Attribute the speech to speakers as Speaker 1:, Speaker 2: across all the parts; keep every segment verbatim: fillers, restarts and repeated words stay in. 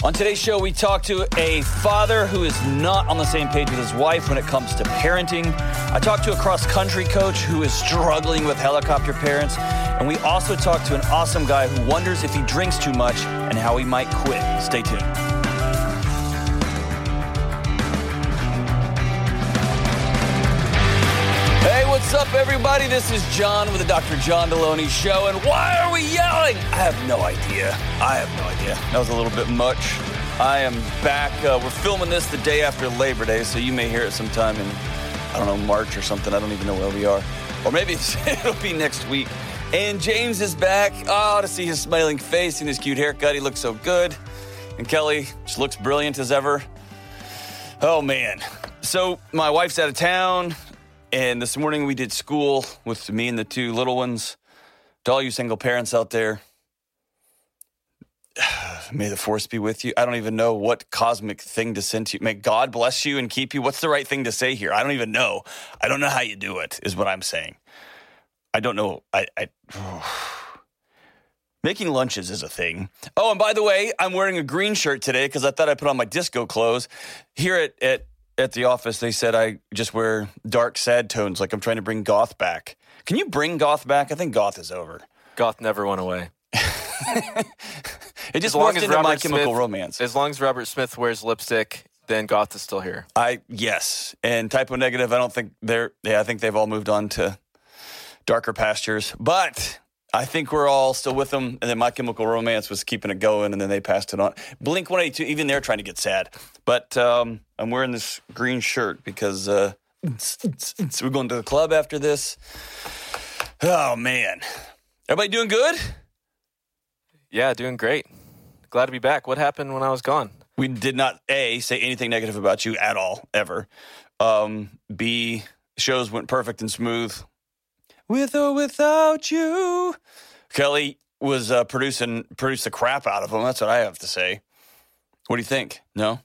Speaker 1: On today's show, we talk to a father who is not on the same page with his wife when it comes to parenting. I talked to a cross-country coach who is struggling with helicopter parents. And we also talk to an awesome guy who wonders if he drinks too much and how he might quit. Stay tuned. Hey, what's up, everybody? This is John with the Doctor John Deloney Show. And why are we yelling? I have no idea. I have no idea. That was a little bit much. I am back. Uh, we're filming this the day after Labor Day, so you may hear it sometime in, I don't know, March or something. I don't even know where we are. Or maybe it's, it'll be next week. And James is back. Oh, to see his smiling face and his cute haircut. He looks so good. And Kelly just looks brilliant as ever. Oh, man. So my wife's out of town. And this morning we did school with me and the two little ones. To all you single parents out there, may the force be with you. I don't even know what cosmic thing to send to you. May God bless you and keep you. What's the right thing to say here? I don't even know. I don't know how you do it, is what I'm saying. I don't know. I, I oh. Making lunches is a thing. Oh, and by the way, I'm wearing a green shirt today because I thought I put on my disco clothes. Here at, at, at the office, they said I just wear dark, sad tones, like I'm trying to bring goth back. Can you bring goth back? I think goth is over.
Speaker 2: Goth never went away.
Speaker 1: It just morphed into
Speaker 2: Robert
Speaker 1: My Chemical
Speaker 2: Smith,
Speaker 1: Romance.
Speaker 2: As long as Robert Smith wears lipstick, then goth is still here.
Speaker 1: I yes, and Typo Negative. I don't think they're. Yeah, I think they've all moved on to darker pastures. But I think we're all still with them. And then My Chemical Romance was keeping it going, and then they passed it on. Blink one eighty-two. Even they're trying to get sad. But um, I'm wearing this green shirt because uh, we're going to the club after this. Oh man, everybody doing good?
Speaker 2: Yeah, doing great. Glad to be back. What happened when I was gone?
Speaker 1: We did not, A, say anything negative about you at all, ever. Um, B, shows went perfect and smooth. With or without you. Kelly was uh, producing, produced the crap out of them. That's what I have to say. What do you think? No?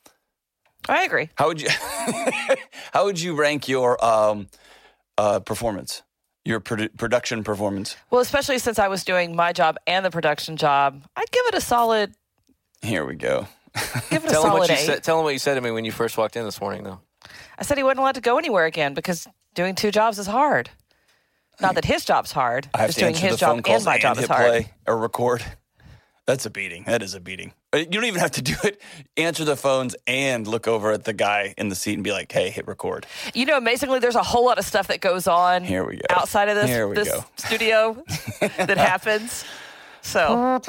Speaker 3: I agree.
Speaker 1: How would you, how would you rank your um, uh, performance? Your produ- production performance?
Speaker 3: Well, especially since I was doing my job and the production job, I'd give it a solid.
Speaker 1: Here we go.
Speaker 3: Give it a
Speaker 2: tell him what
Speaker 3: solid
Speaker 2: you
Speaker 3: eight.
Speaker 2: said. Tell him what you said to me when you first walked in this morning, though.
Speaker 3: I said he wasn't allowed to go anywhere again because doing two jobs is hard. Not that his job's hard.
Speaker 1: I have
Speaker 3: just
Speaker 1: to
Speaker 3: doing
Speaker 1: answer
Speaker 3: his
Speaker 1: the
Speaker 3: job
Speaker 1: phone calls
Speaker 3: and my
Speaker 1: and
Speaker 3: job
Speaker 1: hit
Speaker 3: is hard.
Speaker 1: play or record. That's a beating. That is a beating. You don't even have to do it. Answer the phones and look over at the guy in the seat and be like, hey, hit record.
Speaker 3: You know, amazingly, there's a whole lot of stuff that goes on
Speaker 1: Here we go.
Speaker 3: outside of this,
Speaker 1: Here we
Speaker 3: this
Speaker 1: go.
Speaker 3: studio that happens. So,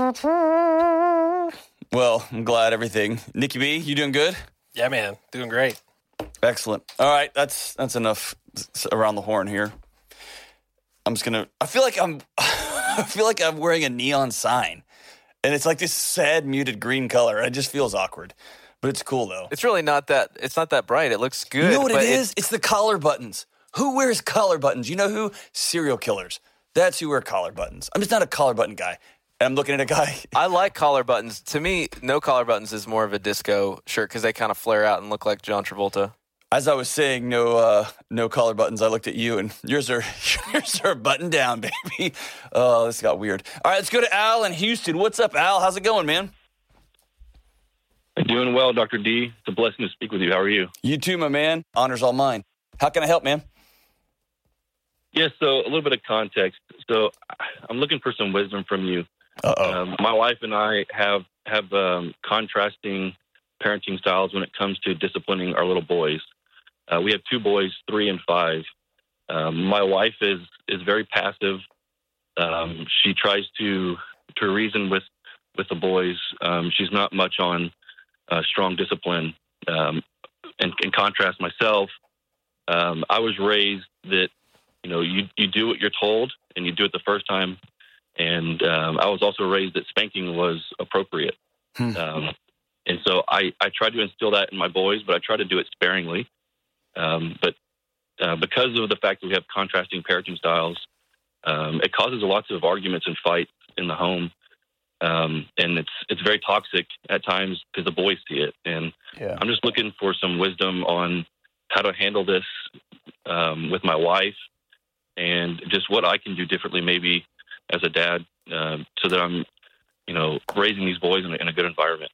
Speaker 1: Well, I'm glad everything. Nikki B, you doing good?
Speaker 4: Yeah, man. Doing great.
Speaker 1: Excellent. All right. That's that's enough around the horn here. I'm just going to, I feel like I'm, I feel like I'm wearing a neon sign. And it's like this sad, muted green color. It just feels awkward. But it's cool, though.
Speaker 2: It's really not that. It's not that bright. It looks good.
Speaker 1: You know what
Speaker 2: but
Speaker 1: it is? It's the collar buttons. Who wears collar buttons? You know who? Serial killers. That's who wear collar buttons. I'm just not a collar button guy. And I'm looking at a guy.
Speaker 2: I like collar buttons. To me, no collar buttons is more of a disco shirt because they kind of flare out and look like John Travolta.
Speaker 1: As I was saying, no, uh, no collar buttons. I looked at you, and yours are yours are buttoned down, baby. Oh, this got weird. All right, let's go to Al in Houston. What's up, Al? How's it going, man?
Speaker 5: Doing well, Doctor D. It's a blessing to speak with you. How are you?
Speaker 1: You too, my man. Honor's all mine. How can I help, man?
Speaker 5: Yes, so a little bit of context. So I'm looking for some wisdom from you.
Speaker 1: Uh-oh.
Speaker 5: Um, my wife and I have have um, contrasting parenting styles when it comes to disciplining our little boys. Uh, we have two boys, three and five. Um, my wife is is very passive. Um, she tries to to reason with with the boys. Um, she's not much on uh, strong discipline. Um, in, in contrast, myself, um, I was raised that you know you you do what you're told and you do it the first time. And um, I was also raised that spanking was appropriate.
Speaker 1: Hmm.
Speaker 5: Um, and so I, I tried to instill that in my boys, but I try to do it sparingly. Um, but uh, because of the fact that we have contrasting parenting styles, um, it causes lots of arguments and fights in the home. Um, and it's it's very toxic at times because the boys see it. And
Speaker 1: Yeah.
Speaker 5: I'm just looking for some wisdom on how to handle this um, with my wife and just what I can do differently maybe as a dad, uh, so that I'm, you know, raising these boys in a, in a good environment.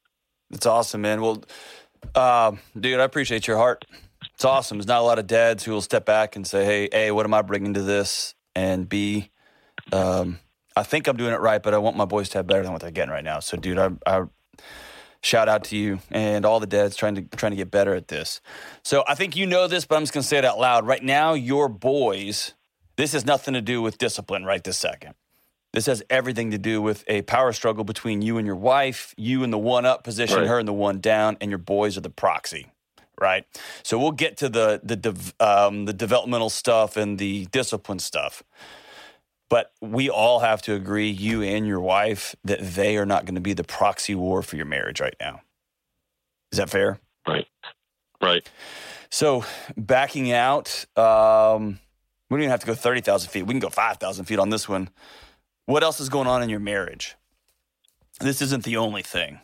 Speaker 1: That's awesome, man. Well, uh, dude, I appreciate your heart. It's awesome. There's not a lot of dads who will step back and say, hey, A, what am I bringing to this? And B, um, I think I'm doing it right, but I want my boys to have better than what they're getting right now. So, dude, I, I shout out to you and all the dads trying to trying to get better at this. So I think you know this, but I'm just going to say it out loud. Right now, your boys, this has nothing to do with discipline right this second. This has everything to do with a power struggle between you and your wife, you in the one-up position,
Speaker 5: Right.
Speaker 1: her in the one-down, and your boys are the proxy, right? So we'll get to the the dev, um, the developmental stuff and the discipline stuff. But we all have to agree, you and your wife, that they are not going to be the proxy war for your marriage right now. Is that fair?
Speaker 5: Right. Right.
Speaker 1: So backing out, um, we don't even have to go thirty thousand feet. We can go five thousand feet on this one. What else is going on in your marriage? This isn't the only thing.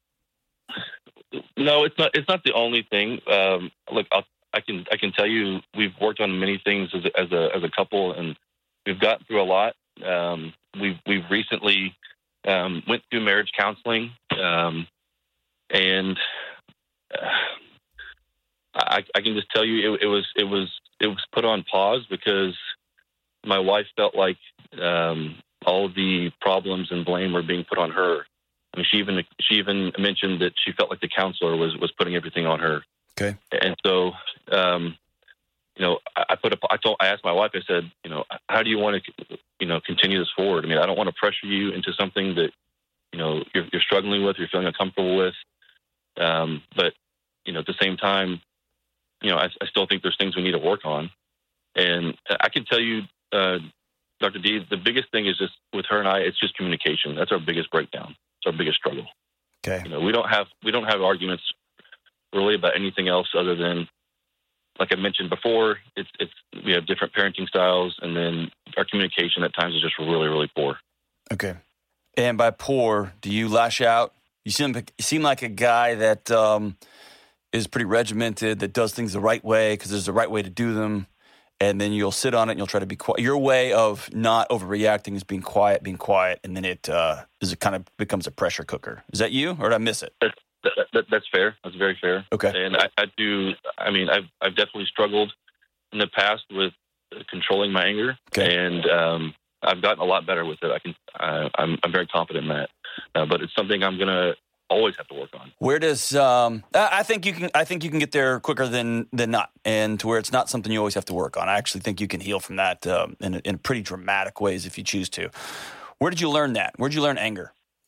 Speaker 5: No, it's not. It's not the only thing. Um, look, I'll, I can I can tell you, we've worked on many things as a, as a as a couple, and we've gotten through a lot. Um, we've we've recently um, went through marriage counseling, um, and uh, I, I can just tell you, it, it was it was it was put on pause because my wife felt like um, all of the problems and blame were being put on her. I mean, she even she even mentioned that she felt like the counselor was, was putting everything on her.
Speaker 1: Okay.
Speaker 5: And so, um, you know, I, I put a, I told I asked my wife. I said, you know, how do you want to, you know, continue this forward? I mean, I don't want to pressure you into something that, you know, you're, you're struggling with, you're feeling uncomfortable with. Um, but you know, at the same time, you know, I, I still think there's things we need to work on. And I can tell you, uh, Doctor D, the biggest thing is just with her and I, it's just communication. That's our biggest breakdown. It's our biggest struggle.
Speaker 1: Okay.
Speaker 5: You know, we don't have we don't have arguments really about anything else other than, like I mentioned before, it's it's we have different parenting styles, and then our communication at times is just really really poor.
Speaker 1: Okay. And by poor, do you lash out? You seem you seem like a guy that um, is pretty regimented, that does things the right way because there's a right way to do them. And then you'll sit on it and you'll try to be quiet. Your way of not overreacting is being quiet, being quiet, and then it uh, is it kind of becomes a pressure cooker. Is that you, or did I miss it?
Speaker 5: That's, that, that, that's fair. That's very fair.
Speaker 1: Okay.
Speaker 5: And I, I do. I mean, I've I've definitely struggled in the past with controlling my anger,
Speaker 1: Okay.
Speaker 5: and um, I've gotten a lot better with it. I can. I, I'm I'm very confident in that. Uh, but it's something I'm gonna always have to work on.
Speaker 1: Where does um, I I think you can I think you can get there quicker than than not, and to where it's not something you always have to work on. I actually think you can heal from that um, in in pretty dramatic ways if you choose to. Where did you learn that? Where did you learn anger?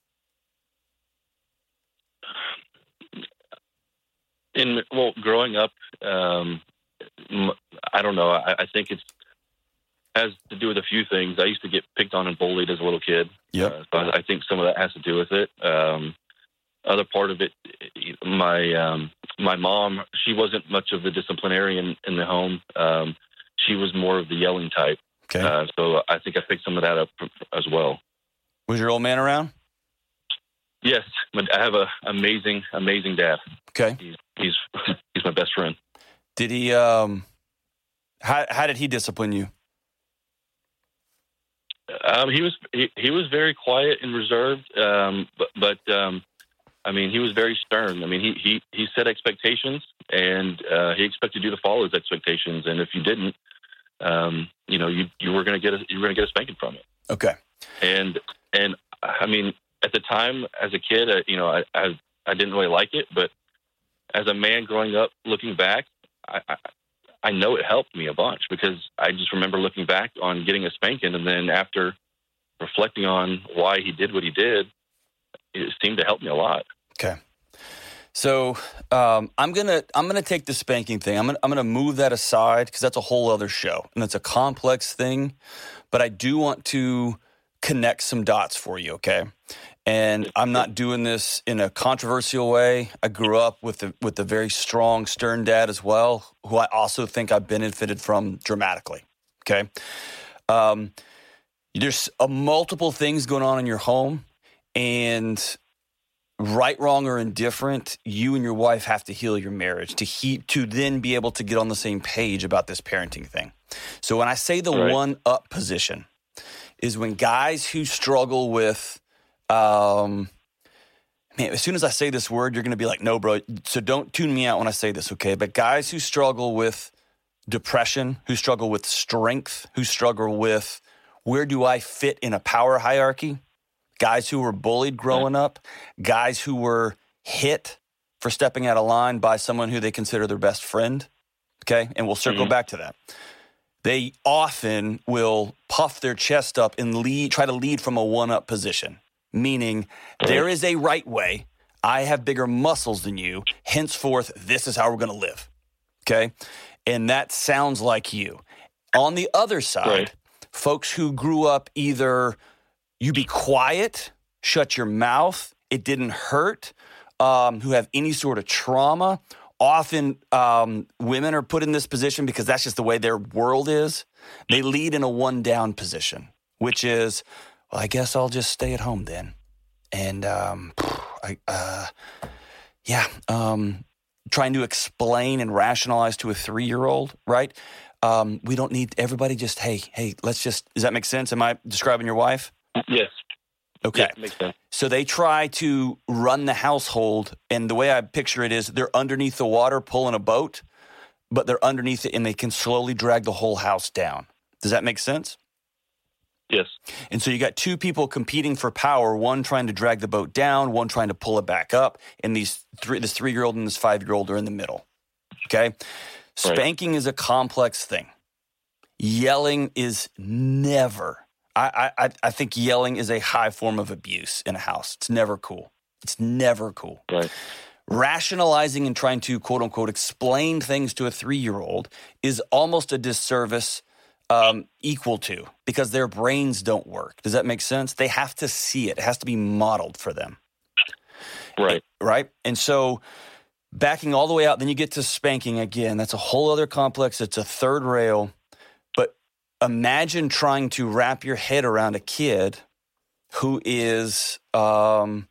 Speaker 5: In well, growing up, um, I don't know. I, I think it's has to do with a few things. I used to get picked on and bullied as a little kid.
Speaker 1: Yep.
Speaker 5: Uh, so I, I think some of that has to do with it. Um, other part of it, my um, my mom, she wasn't much of the disciplinarian in the home. Um, she was more of the yelling type.
Speaker 1: Okay.
Speaker 5: Uh, so I think I picked some of that up as well.
Speaker 1: Was your old man around?
Speaker 5: Yes, but I have a amazing, amazing dad.
Speaker 1: Okay.
Speaker 5: He's he's he's my best friend.
Speaker 1: Did he? Um, how how did he discipline you?
Speaker 5: Um, he was he, he was very quiet and reserved, um, but but um, I mean, he was very stern. I mean, he he he set expectations, and uh, he expected you to follow his expectations. And if you didn't, um, you know, you you were going to get a, you were going to get a spanking from it.
Speaker 1: Okay.
Speaker 5: And and I mean, at the time as a kid, uh, you know, I, I I didn't really like it, but as a man growing up, looking back, I, I I know it helped me a bunch because I just remember looking back on getting a spanking, and then after reflecting on why he did what he did, it seemed to help me a lot.
Speaker 1: Okay. So um, I'm gonna I'm gonna take the spanking thing. I'm gonna I'm gonna move that aside because that's a whole other show and it's a complex thing. But I do want to connect some dots for you, okay? And I'm not doing this in a controversial way. I grew up with a, with a very strong, stern dad as well, who I also think I benefited from dramatically, okay? Um, there's a multiple things going on in your home, and right, wrong, or indifferent, you and your wife have to heal your marriage to he, to then be able to get on the same page about this parenting thing. So when I say the
Speaker 5: Right.
Speaker 1: one-up position is when guys who struggle with um, man, as soon as I say this word, you're going to be like, no, bro. So don't tune me out when I say this, okay? But guys who struggle with depression, who struggle with strength, who struggle with where do I fit in a power hierarchy, guys who were bullied growing up, guys who were hit for stepping out of line by someone who they consider their best friend, okay? And we'll circle mm-hmm. back to that. They often will puff their chest up and lead, try to lead from a one-up position, meaning there is a right way. I have bigger muscles than you. Henceforth, this is how we're going to live, okay? And that sounds like you. On the other side, right. folks who grew up either you be quiet, shut your mouth, it didn't hurt, um, who have any sort of trauma. Often um, women are put in this position because that's just the way their world is. They lead in a one-down position, which is, well, I guess I'll just stay at home then. And, um, I, uh, yeah, um, trying to explain and rationalize to a three-year-old, right? Um, we don't need everybody just, hey, hey, let's just, does that make sense? Am I describing your wife?
Speaker 5: Yes.
Speaker 1: Okay.
Speaker 5: Yeah, makes sense.
Speaker 1: So they try to run the household, and the way I picture it is they're underneath the water pulling a boat, but they're underneath it, and they can slowly drag the whole house down. Does that make sense?
Speaker 5: Yes.
Speaker 1: And so you got two people competing for power, one trying to drag the boat down, one trying to pull it back up, and these three, this three-year-old and this five-year-old are in the middle, okay? Spanking right. is a complex thing. Yelling is never... I, I I think yelling is a high form of abuse in a house. It's never cool. It's never cool.
Speaker 5: Right.
Speaker 1: Rationalizing and trying to, quote unquote, explain things to a three-year-old is almost a disservice um, equal to because their brains don't work. Does that make sense? They have to see it. It has to be modeled for them.
Speaker 5: Right.
Speaker 1: Right? And so backing all the way out, then you get to spanking again. That's a whole other complex. It's a third rail. Imagine trying to wrap your head around a kid who is, um,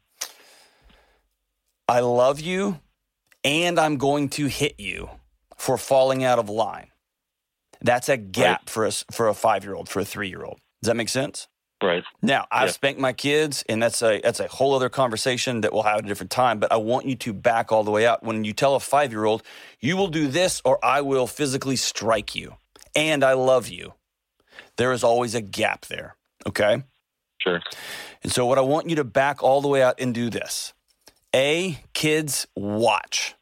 Speaker 1: I love you and I'm going to hit you for falling out of line. That's a gap right. for a, for a five-year-old, for a three-year-old. Does that make sense?
Speaker 5: Right.
Speaker 1: Now, I've
Speaker 5: yeah.
Speaker 1: spanked my kids, and that's a that's a whole other conversation that we'll have at a different time, but I want you to back all the way out. When you tell a five-year-old, you will do this or I will physically strike you, and I love you. There is always a gap there, okay?
Speaker 5: Sure.
Speaker 1: And so what I want you to back all the way out and do this. A, kids watch.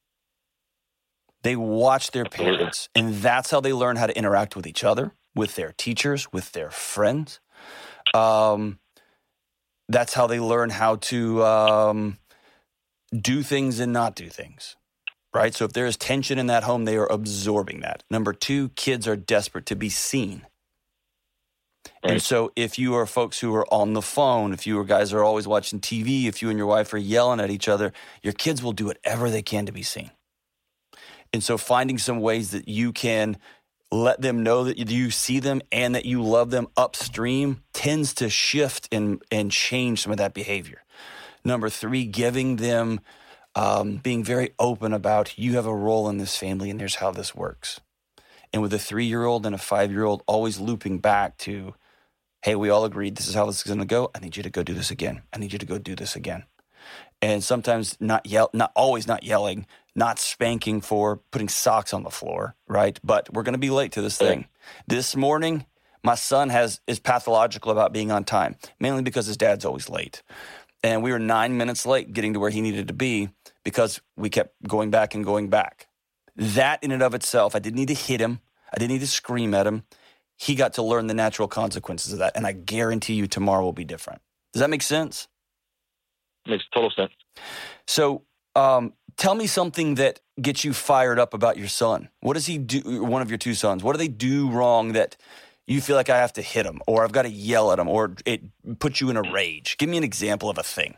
Speaker 1: They watch their parents, and that's how they learn how to interact with each other, with their teachers, with their friends. Um, that's how they learn how to um, do things and not do things, right? So if there is tension in that home, they are absorbing that. Number two, kids are desperate to be seen. Right. And so if you are folks who are on the phone, if you are guys who are always watching T V, if you and your wife are yelling at each other, your kids will do whatever they can to be seen. And so finding some ways that you can let them know that you see them and that you love them upstream tends to shift and, and change some of that behavior. Number three, giving them, um, being very open about you have a role in this family and here's how this works. And with a three-year-old and a five-year-old always looping back to, hey, we all agreed this is how this is going to go. I need you to go do this again. I need you to go do this again. And sometimes not yell, not always not yelling, not spanking for putting socks on the floor, right? But we're going to be late to this thing. This morning, my son has is pathological about being on time, mainly because his dad's always late. And we were nine minutes late getting to where he needed to be because we kept going back and going back. That in and of itself, I didn't need to hit him. I didn't need to scream at him. He got to learn the natural consequences of that. And I guarantee you tomorrow will be different. Does that make sense?
Speaker 5: Makes total sense.
Speaker 1: So um, tell me something that gets you fired up about your son. What does he do, one of your two sons? What do they do wrong that you feel like I have to hit them or I've got to yell at them or it puts you in a rage? Give me an example of a thing.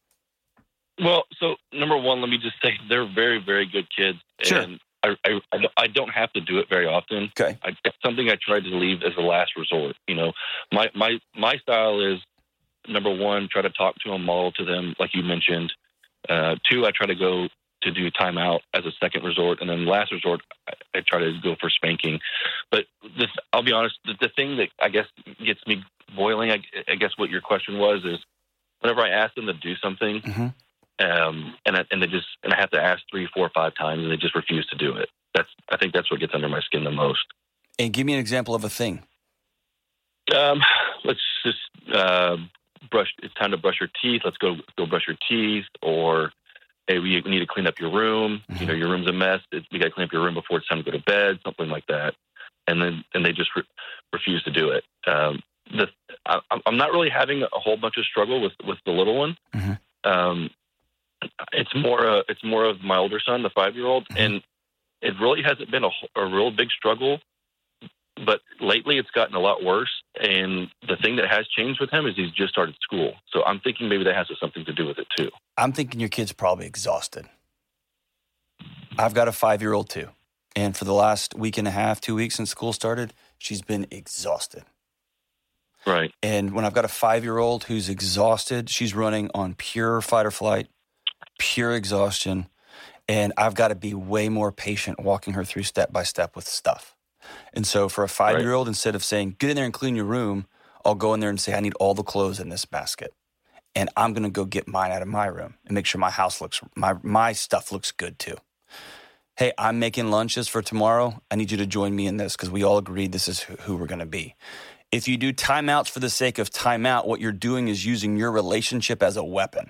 Speaker 5: Well, so number one, let me just say they're very, very good kids.
Speaker 1: Sure.
Speaker 5: And I, I, I don't have to do it very often.
Speaker 1: Okay.
Speaker 5: I, it's something I try to leave as a last resort. You know, my, my, my style is, number one, try to talk to them, model to them, like you mentioned. Uh, two, I try to go to do timeout as a second resort. And then last resort, I, I try to go for spanking. But this, I'll be honest, the, the thing that I guess gets me boiling, I, I guess what your question was, is whenever I ask them to do something,
Speaker 1: mm-hmm.
Speaker 5: um, and I, and they just and I have to ask three, four, five times, and they just refuse to do it. That's I think that's what gets under my skin the most.
Speaker 1: And give me an example of a thing.
Speaker 5: Um, let's just uh, brush. It's time to brush your teeth. Let's go go brush your teeth. Or hey, we need to clean up your room. Mm-hmm. You know, your room's a mess. It's, we got to clean up your room before it's time to go to bed. Something like that. And then and they just re- refuse to do it. Um, the I, I'm not really having a whole bunch of struggle with, with the little one. Mm-hmm. Um, it's more uh, it's more of my older son, the five year old, mm-hmm. and it really hasn't been a, a real big struggle. But lately it's gotten a lot worse. And the thing that has changed with him is he's just started school. So I'm thinking maybe that has something to do with it too.
Speaker 1: I'm thinking your kid's probably exhausted. I've got a five-year-old too. And for the last week and a half, two weeks since school started, she's been exhausted.
Speaker 5: Right.
Speaker 1: And when I've got a five-year-old who's exhausted, she's running on pure fight or flight, pure exhaustion. And I've got to be way more patient walking her through step by step with stuff. And so for a five-year-old, right. instead of saying, get in there and clean your room, I'll go in there and say, I need all the clothes in this basket. And I'm going to go get mine out of my room and make sure my house looks, my my stuff looks good too. Hey, I'm making lunches for tomorrow. I need you to join me in this because we all agreed this is who, who we're going to be. If you do timeouts for the sake of timeout, what you're doing is using your relationship as a weapon.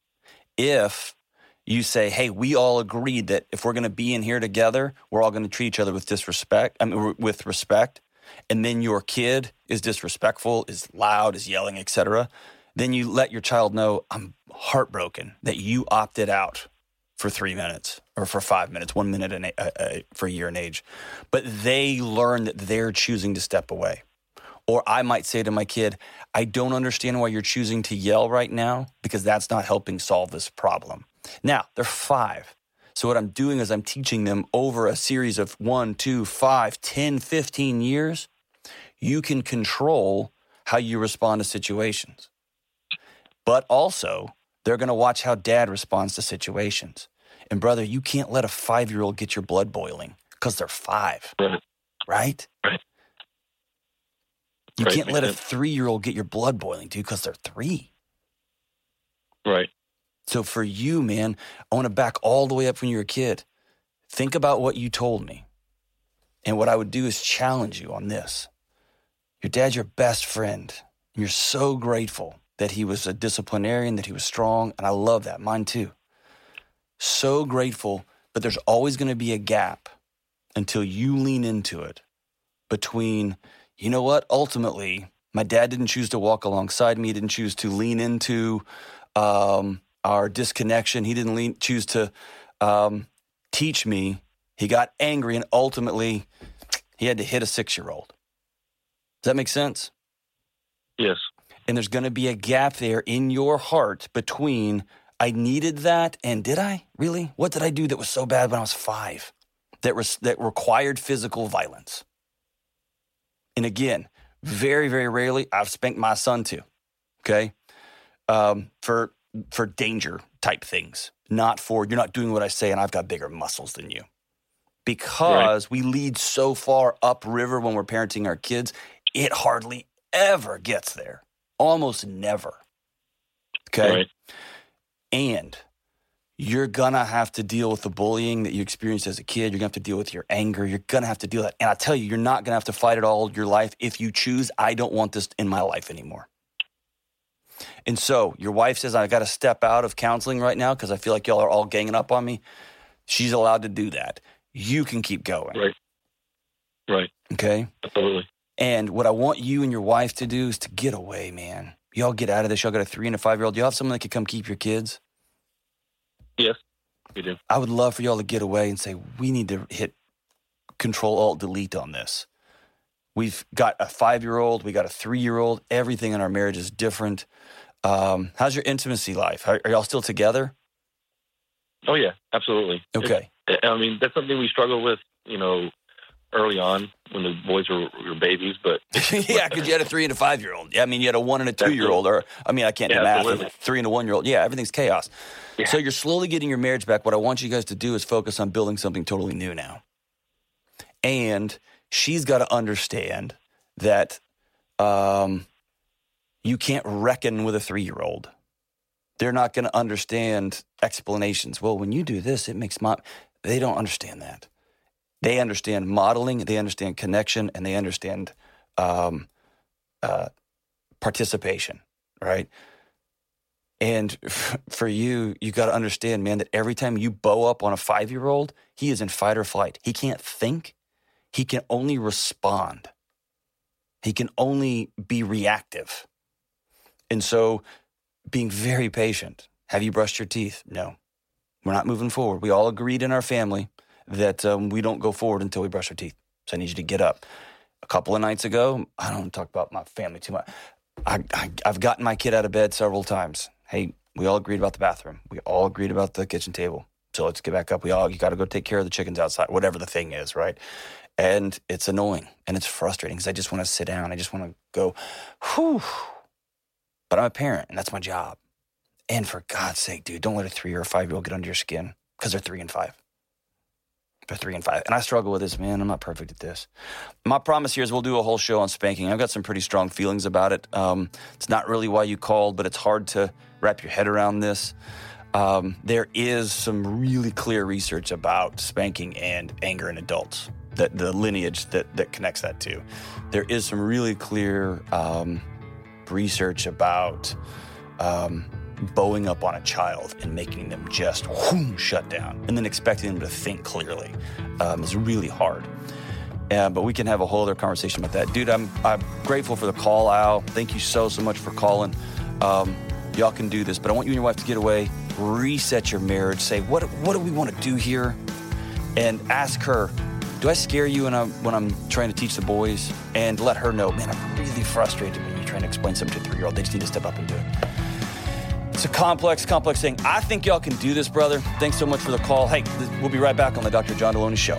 Speaker 1: If you say, hey, we all agreed that if we're going to be in here together, we're all going to treat each other with disrespect, I mean, with respect, and then your kid is disrespectful, is loud, is yelling, et cetera, then you let your child know, I'm heartbroken that you opted out for three minutes or for five minutes, one minute in a, a, for a year in age. But they learn that they're choosing to step away. Or I might say to my kid, I don't understand why you're choosing to yell right now because that's not helping solve this problem. Now, they're five. So what I'm doing is I'm teaching them over a series of one, two, five, ten, fifteen years, you can control how you respond to situations. But also, they're going to watch how dad responds to situations. And brother, you can't let a five-year-old get your blood boiling because they're five,
Speaker 5: right?
Speaker 1: Right?
Speaker 5: Right.
Speaker 1: You
Speaker 5: right.
Speaker 1: can't let a three-year-old get your blood boiling, dude, because they're three.
Speaker 5: Right.
Speaker 1: So for you, man, I want to back all the way up when you were a kid. Think about what you told me. And what I would do is challenge you on this. Your dad's your best friend. And you're so grateful that he was a disciplinarian, that he was strong. And I love that. Mine too. So grateful. But there's always going to be a gap until you lean into it between, you know what, ultimately, my dad didn't choose to walk alongside me. He didn't choose to lean into um, our disconnection. He didn't lean, choose to um, teach me. He got angry, and ultimately, he had to hit a six-year-old. Does that make sense?
Speaker 5: Yes.
Speaker 1: And there's going to be a gap there in your heart between, I needed that, and did I? Really? What did I do that was so bad when I was five that, res- that required physical violence? And again, very, very rarely, I've spanked my son too, okay, um, for for danger type things, not for, you're not doing what I say and I've got bigger muscles than you. Because right. we lead so far upriver when we're parenting our kids, it hardly ever gets there. Almost never. Okay?
Speaker 5: Right.
Speaker 1: And you're going to have to deal with the bullying that you experienced as a kid. You're going to have to deal with your anger. You're going to have to deal with that. And I tell you, you're not going to have to fight it all your life if you choose, I don't want this in my life anymore. And so your wife says, I got to step out of counseling right now because I feel like y'all are all ganging up on me. She's allowed to do that. You can keep going.
Speaker 5: Right. Right.
Speaker 1: Okay?
Speaker 5: Absolutely.
Speaker 1: And what I want you and your wife to do is to get away, man. Y'all get out of this. Y'all got a three and a five-year-old. Y'all have someone that can come keep your kids?
Speaker 5: Yes, we do.
Speaker 1: I would love for y'all to get away and say, we need to hit Control-Alt-Delete on this. We've got a five-year-old. We got a three-year-old. Everything in our marriage is different. Um, how's your intimacy life? Are, are y'all still together?
Speaker 5: Oh, yeah, absolutely.
Speaker 1: Okay.
Speaker 5: It's, I mean, that's something we struggle with, you know, early on when the boys were, were babies. But
Speaker 1: yeah, because you had a three and a five-year-old. I mean, you had a one and a two-year-old. Or I mean, I can't
Speaker 5: yeah,
Speaker 1: do math.
Speaker 5: absolutely.
Speaker 1: Three and a one-year-old. Yeah, everything's chaos.
Speaker 5: Yeah.
Speaker 1: So you're slowly getting your marriage back. What I want you guys to do is focus on building something totally new now. And she's got to understand that um, you can't reckon with a three-year-old. They're not going to understand explanations. Well, when you do this, it makes mom. They don't understand that. They understand modeling, they understand connection, and they understand um, uh, participation, right? And f- for you, you got to understand, man, that every time you bow up on a five-year-old, he is in fight or flight. He can't think. He can only respond. He can only be reactive. And so being very patient. Have you brushed your teeth? No. We're not moving forward. We all agreed in our family that um, we don't go forward until we brush our teeth. So I need you to get up. A couple of nights ago, I don't talk about my family too much. I, I, I've gotten my kid out of bed several times. Hey, we all agreed about the bathroom. We all agreed about the kitchen table. So let's get back up. We all, you got to go take care of the chickens outside, whatever the thing is, right? And it's annoying and it's frustrating because I just want to sit down. I just want to go, whew. But I'm a parent and that's my job. And for God's sake, dude, don't let a three or a five-year-old get under your skin because they're three and five. They're three and five. And I struggle with this, man. I'm not perfect at this. My promise here is we'll do a whole show on spanking. I've got some pretty strong feelings about it. Um, it's not really why you called, but it's hard to wrap your head around this. Um, there is some really clear research about spanking and anger in adults, that the lineage that, that connects that to. There is some really clear um, research about um, bowing up on a child and making them just whoom, shut down and then expecting them to think clearly um, is really hard. Uh, but we can have a whole other conversation about that. Dude, I'm I'm grateful for the call, Al. Thank you so, so much for calling. Um, y'all can do this, but I want you and your wife to get away, reset your marriage, say, what what do we want to do here? And ask her, do I scare you when I'm, when I'm trying to teach the boys? And let her know, man, I'm really frustrated when you're trying to explain something to a three-year-old. They just need to step up and do it. It's a complex, complex thing. I think y'all can do this, brother. Thanks so much for the call. Hey, we'll be right back on the Doctor John Deloney Show.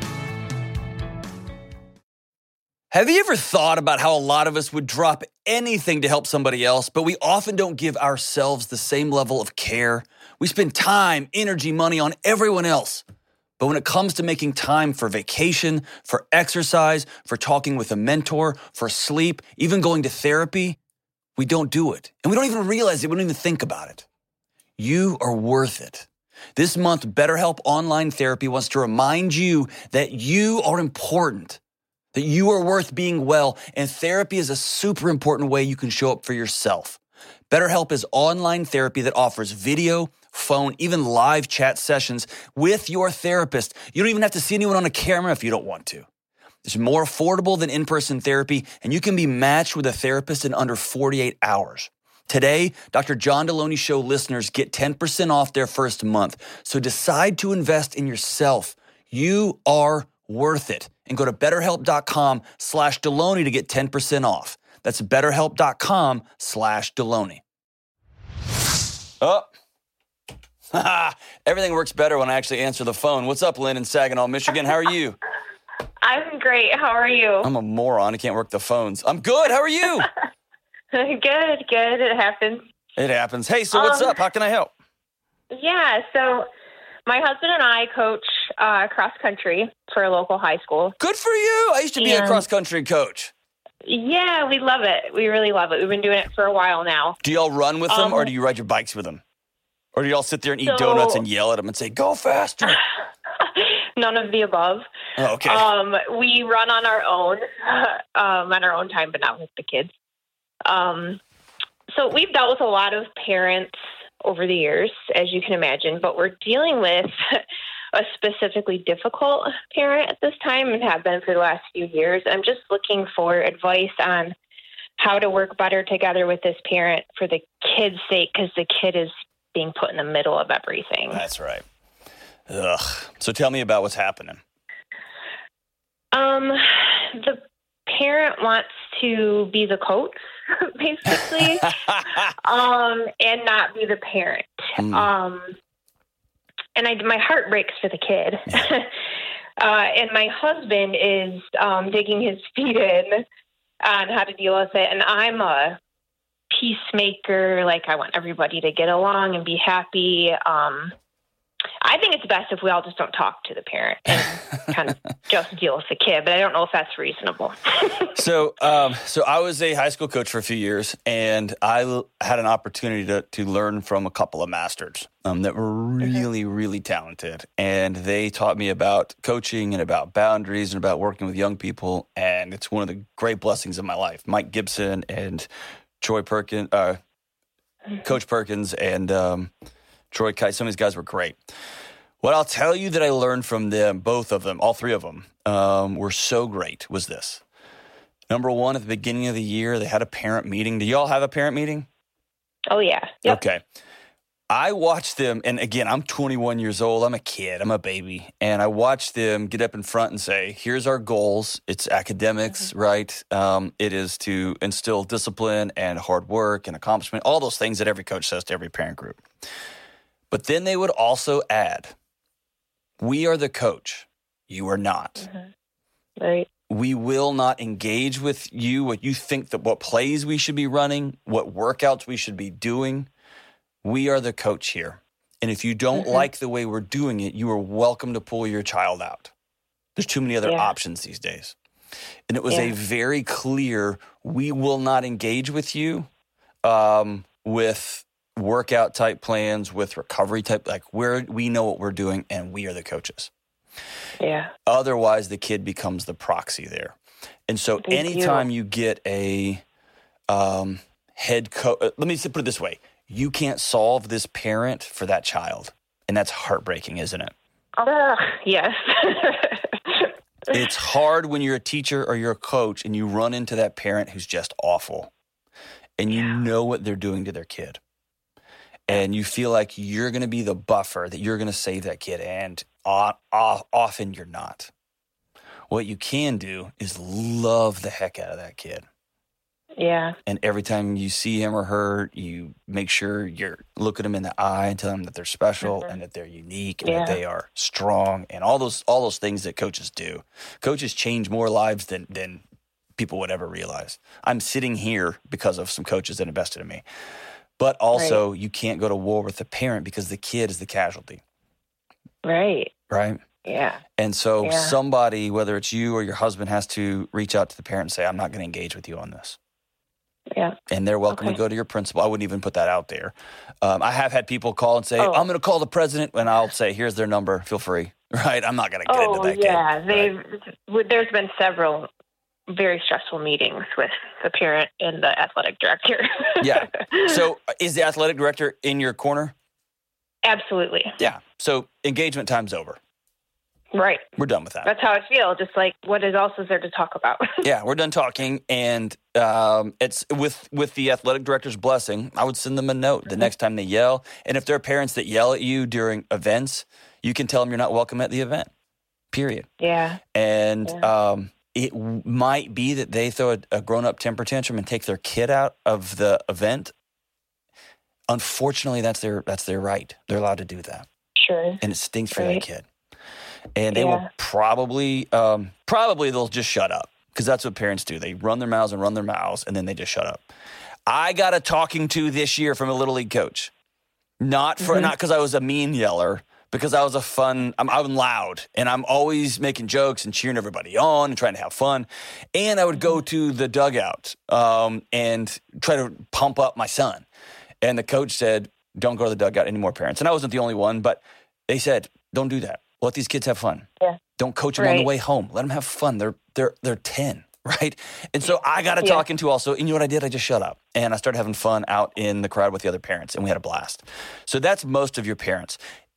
Speaker 1: Have you ever thought about how a lot of us would drop anything to help somebody else, but we often don't give ourselves the same level of care? We spend time, energy, money on everyone else. But when it comes to making time for vacation, for exercise, for talking with a mentor, for sleep, even going to therapy, we don't do it. And we don't even realize it. We don't even think about it. You are worth it. This month, BetterHelp Online Therapy wants to remind you that you are important, that you are worth being well, and therapy is a super important way you can show up for yourself. BetterHelp is online therapy that offers video, phone, even live chat sessions with your therapist. You don't even have to see anyone on a camera if you don't want to. It's more affordable than in-person therapy, and you can be matched with a therapist in under forty-eight hours. Today, Doctor John Deloney Show listeners get ten percent off their first month. So decide to invest in yourself. You are worth it. And go to betterhelp.com slash Deloney to get ten percent off. That's betterhelp.com slash Deloney. Oh. Everything works better when I actually answer the phone. What's up, Lynn in Saginaw, Michigan? How are you?
Speaker 4: I'm great. How are you?
Speaker 1: I'm a moron. I can't work the phones. I'm good. How are you?
Speaker 4: Good, good. It happens.
Speaker 1: It happens. Hey, so what's
Speaker 4: um,
Speaker 1: up? How can I help?
Speaker 4: Yeah, so my husband and I coach uh, cross country for a local high school.
Speaker 1: Good for you. I used to be
Speaker 4: And-
Speaker 1: a cross country coach.
Speaker 4: Yeah, we love it. We really love it. We've been doing it for a while now.
Speaker 1: Do y'all run with them
Speaker 4: Um,
Speaker 1: or do you ride your bikes with them? Or do y'all sit there and eat
Speaker 4: So-
Speaker 1: donuts and yell at them and say, go faster?
Speaker 4: None of the above.
Speaker 1: Oh, okay.
Speaker 4: Um, we run on our own, um, on our own time, but not with the kids. Um, so we've dealt with a lot of parents over the years, as you can imagine, but we're dealing with a specifically difficult parent at this time and have been for the last few years. I'm just looking for advice on how to work better together with this parent for the kid's sake, because the kid is being put in the middle of everything.
Speaker 1: That's right. Ugh. So tell me about what's happening.
Speaker 4: Um, the parent wants to be the coach, basically, um, and not be the parent.
Speaker 1: Mm.
Speaker 4: Um, and I, my heart breaks for the kid. uh, and my husband is um, digging his feet in on how to deal with it. And I'm a peacemaker. Like, I want everybody to get along and be happy. Um, I think it's best if we all just don't talk to the parent and kind of just deal with the kid, but I don't know if that's reasonable.
Speaker 1: so, um, so I was a high school coach for a few years, and I l- had an opportunity to to learn from a couple of masters um, that were really, mm-hmm. really talented, and they taught me about coaching and about boundaries and about working with young people, and it's one of the great blessings of my life. Mike Gibson and Troy Perkins, uh, mm-hmm. Coach Perkins, and um, Troy Kite. Some of these guys were great. What I'll tell you that I learned from them, both of them, all three of them, um, were so great was this. Number one, at the beginning of the year, they had a parent meeting. Do y'all have a parent meeting?
Speaker 4: Oh, yeah. Yep.
Speaker 1: Okay. I watched them, and again, I'm twenty-one years old. I'm a kid. I'm a baby. And I watched them get up in front and say, here's our goals. It's academics, mm-hmm. right? Um, it is to instill discipline and hard work and accomplishment, all those things that every coach says to every parent group. But then they would also add, we are the coach. You are not.
Speaker 4: Mm-hmm. Right.
Speaker 1: We will not engage with you, what you think that what plays we should be running, what workouts we should be doing. We are the coach here. And if you don't mm-hmm. like the way we're doing it, you are welcome to pull your child out. There's too many other yeah. options these days. And it was yeah. a very clear, we will not engage with you um, with workout type plans, with recovery type, like where we know what we're doing and we are the coaches.
Speaker 4: Yeah.
Speaker 1: Otherwise, the kid becomes the proxy there. And so Thank anytime you. you get a um, head coach, let me put it this way. You can't solve this parent for that child. And that's heartbreaking, isn't it?
Speaker 4: Uh, yes.
Speaker 1: It's hard when you're a teacher or you're a coach and you run into that parent who's just awful. And you yeah. know what they're doing to their kid. And you feel like you're going to be the buffer, that you're going to save that kid. And uh, uh, often you're not. What you can do is love the heck out of that kid.
Speaker 4: Yeah.
Speaker 1: And every time you see him or her, you make sure you're looking them in the eye and tell them that they're special mm-hmm. and that they're unique and yeah. that they are strong and all those all those things that coaches do. Coaches change more lives than than people would ever realize. I'm sitting here because of some coaches that invested in me. But also, right. you can't go to war with the parent because the kid is the casualty.
Speaker 4: Right.
Speaker 1: Right?
Speaker 4: Yeah.
Speaker 1: And so
Speaker 4: yeah.
Speaker 1: somebody, whether it's you or your husband, has to reach out to the parent and say, I'm not going to engage with you on this.
Speaker 4: Yeah.
Speaker 1: And they're welcome okay. to go to your principal. I wouldn't even put that out there. Um, I have had people call and say, oh. I'm going to call the president, and I'll say, here's their number. Feel free. Right? I'm not going to get
Speaker 4: oh,
Speaker 1: into that
Speaker 4: yeah.
Speaker 1: kid.
Speaker 4: They've,
Speaker 1: right?
Speaker 4: There's been several very stressful meetings with the parent and the athletic director.
Speaker 1: Yeah. So is the athletic director in your corner?
Speaker 4: Absolutely.
Speaker 1: Yeah. So engagement time's over.
Speaker 4: Right.
Speaker 1: We're done with that.
Speaker 4: That's how I feel. Just like, what is else is there to talk about?
Speaker 1: Yeah, we're done talking. And um, it's with, with the athletic director's blessing, I would send them a note the mm-hmm. next time they yell. And if there are parents that yell at you during events, you can tell them you're not welcome at the event, period.
Speaker 4: Yeah.
Speaker 1: And
Speaker 4: yeah.
Speaker 1: Um, it w- might be that they throw a, a grown-up temper tantrum and take their kid out of the event. Unfortunately, that's their that's their right. They're allowed to do that.
Speaker 4: Sure.
Speaker 1: And it stinks for
Speaker 4: right.
Speaker 1: that kid. And they
Speaker 4: yeah.
Speaker 1: will probably, um, probably they'll just shut up because that's what parents do. They run their mouths and run their mouths, and then they just shut up. I got a talking to this year from a Little League coach, not for mm-hmm. not because I was a mean yeller, because I was a fun. I'm, I'm loud, and I'm always making jokes and cheering everybody on and trying to have fun. And I would go to the dugout um, and try to pump up my son. And the coach said, "Don't go to the dugout anymore, parents." And I wasn't the only one, but they said, "Don't do that. Let these kids have fun.
Speaker 4: Yeah.
Speaker 1: Don't coach them
Speaker 4: right.
Speaker 1: on the way home. Let them have fun. They're they're they're ten, right?" And so I got to
Speaker 4: yeah.
Speaker 1: talking to also. And you know what I did? I just shut up and I started having fun out in the crowd with the other parents, and we had a blast. So that's most of your parents.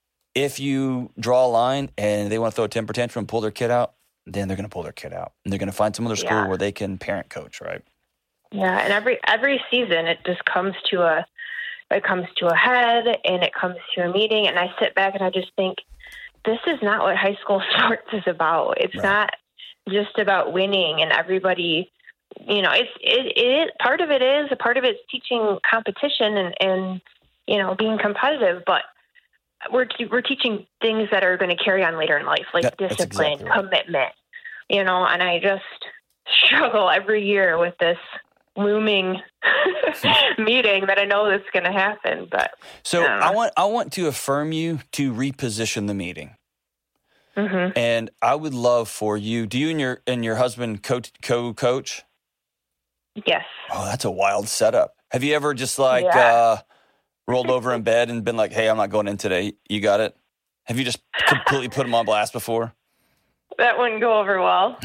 Speaker 1: If you draw a line and they want to throw a temper tantrum and pull their kid out, then they're going to pull their kid out, and they're going to find some other school
Speaker 4: yeah.
Speaker 1: where they can parent coach, right?
Speaker 4: Yeah, and every every season it just comes to a it comes to a head, and it comes to a meeting, and I sit back and I just think, this is not what high school sports is about. It's right. not just about winning and everybody, you know, it's, it, it is, part of it is, a part of it's teaching competition and, and, you know, being competitive, but we're, we're teaching things that are going to carry on later in life, like that, discipline, exactly right. commitment, you know, and I just struggle every year with this looming meeting that I know that's going to happen. But
Speaker 1: So
Speaker 4: I, don't know.
Speaker 1: I want I want to affirm you to reposition the meeting.
Speaker 4: Mhm.
Speaker 1: And I would love for you, do you and your and your husband co- co-coach?
Speaker 4: Yes.
Speaker 1: Oh, that's a wild setup. Have you ever just like
Speaker 4: Yeah.
Speaker 1: uh, rolled over in bed and been like, hey, I'm not going in today. You got it? Have you just completely put him on blast before?
Speaker 4: That wouldn't go over well.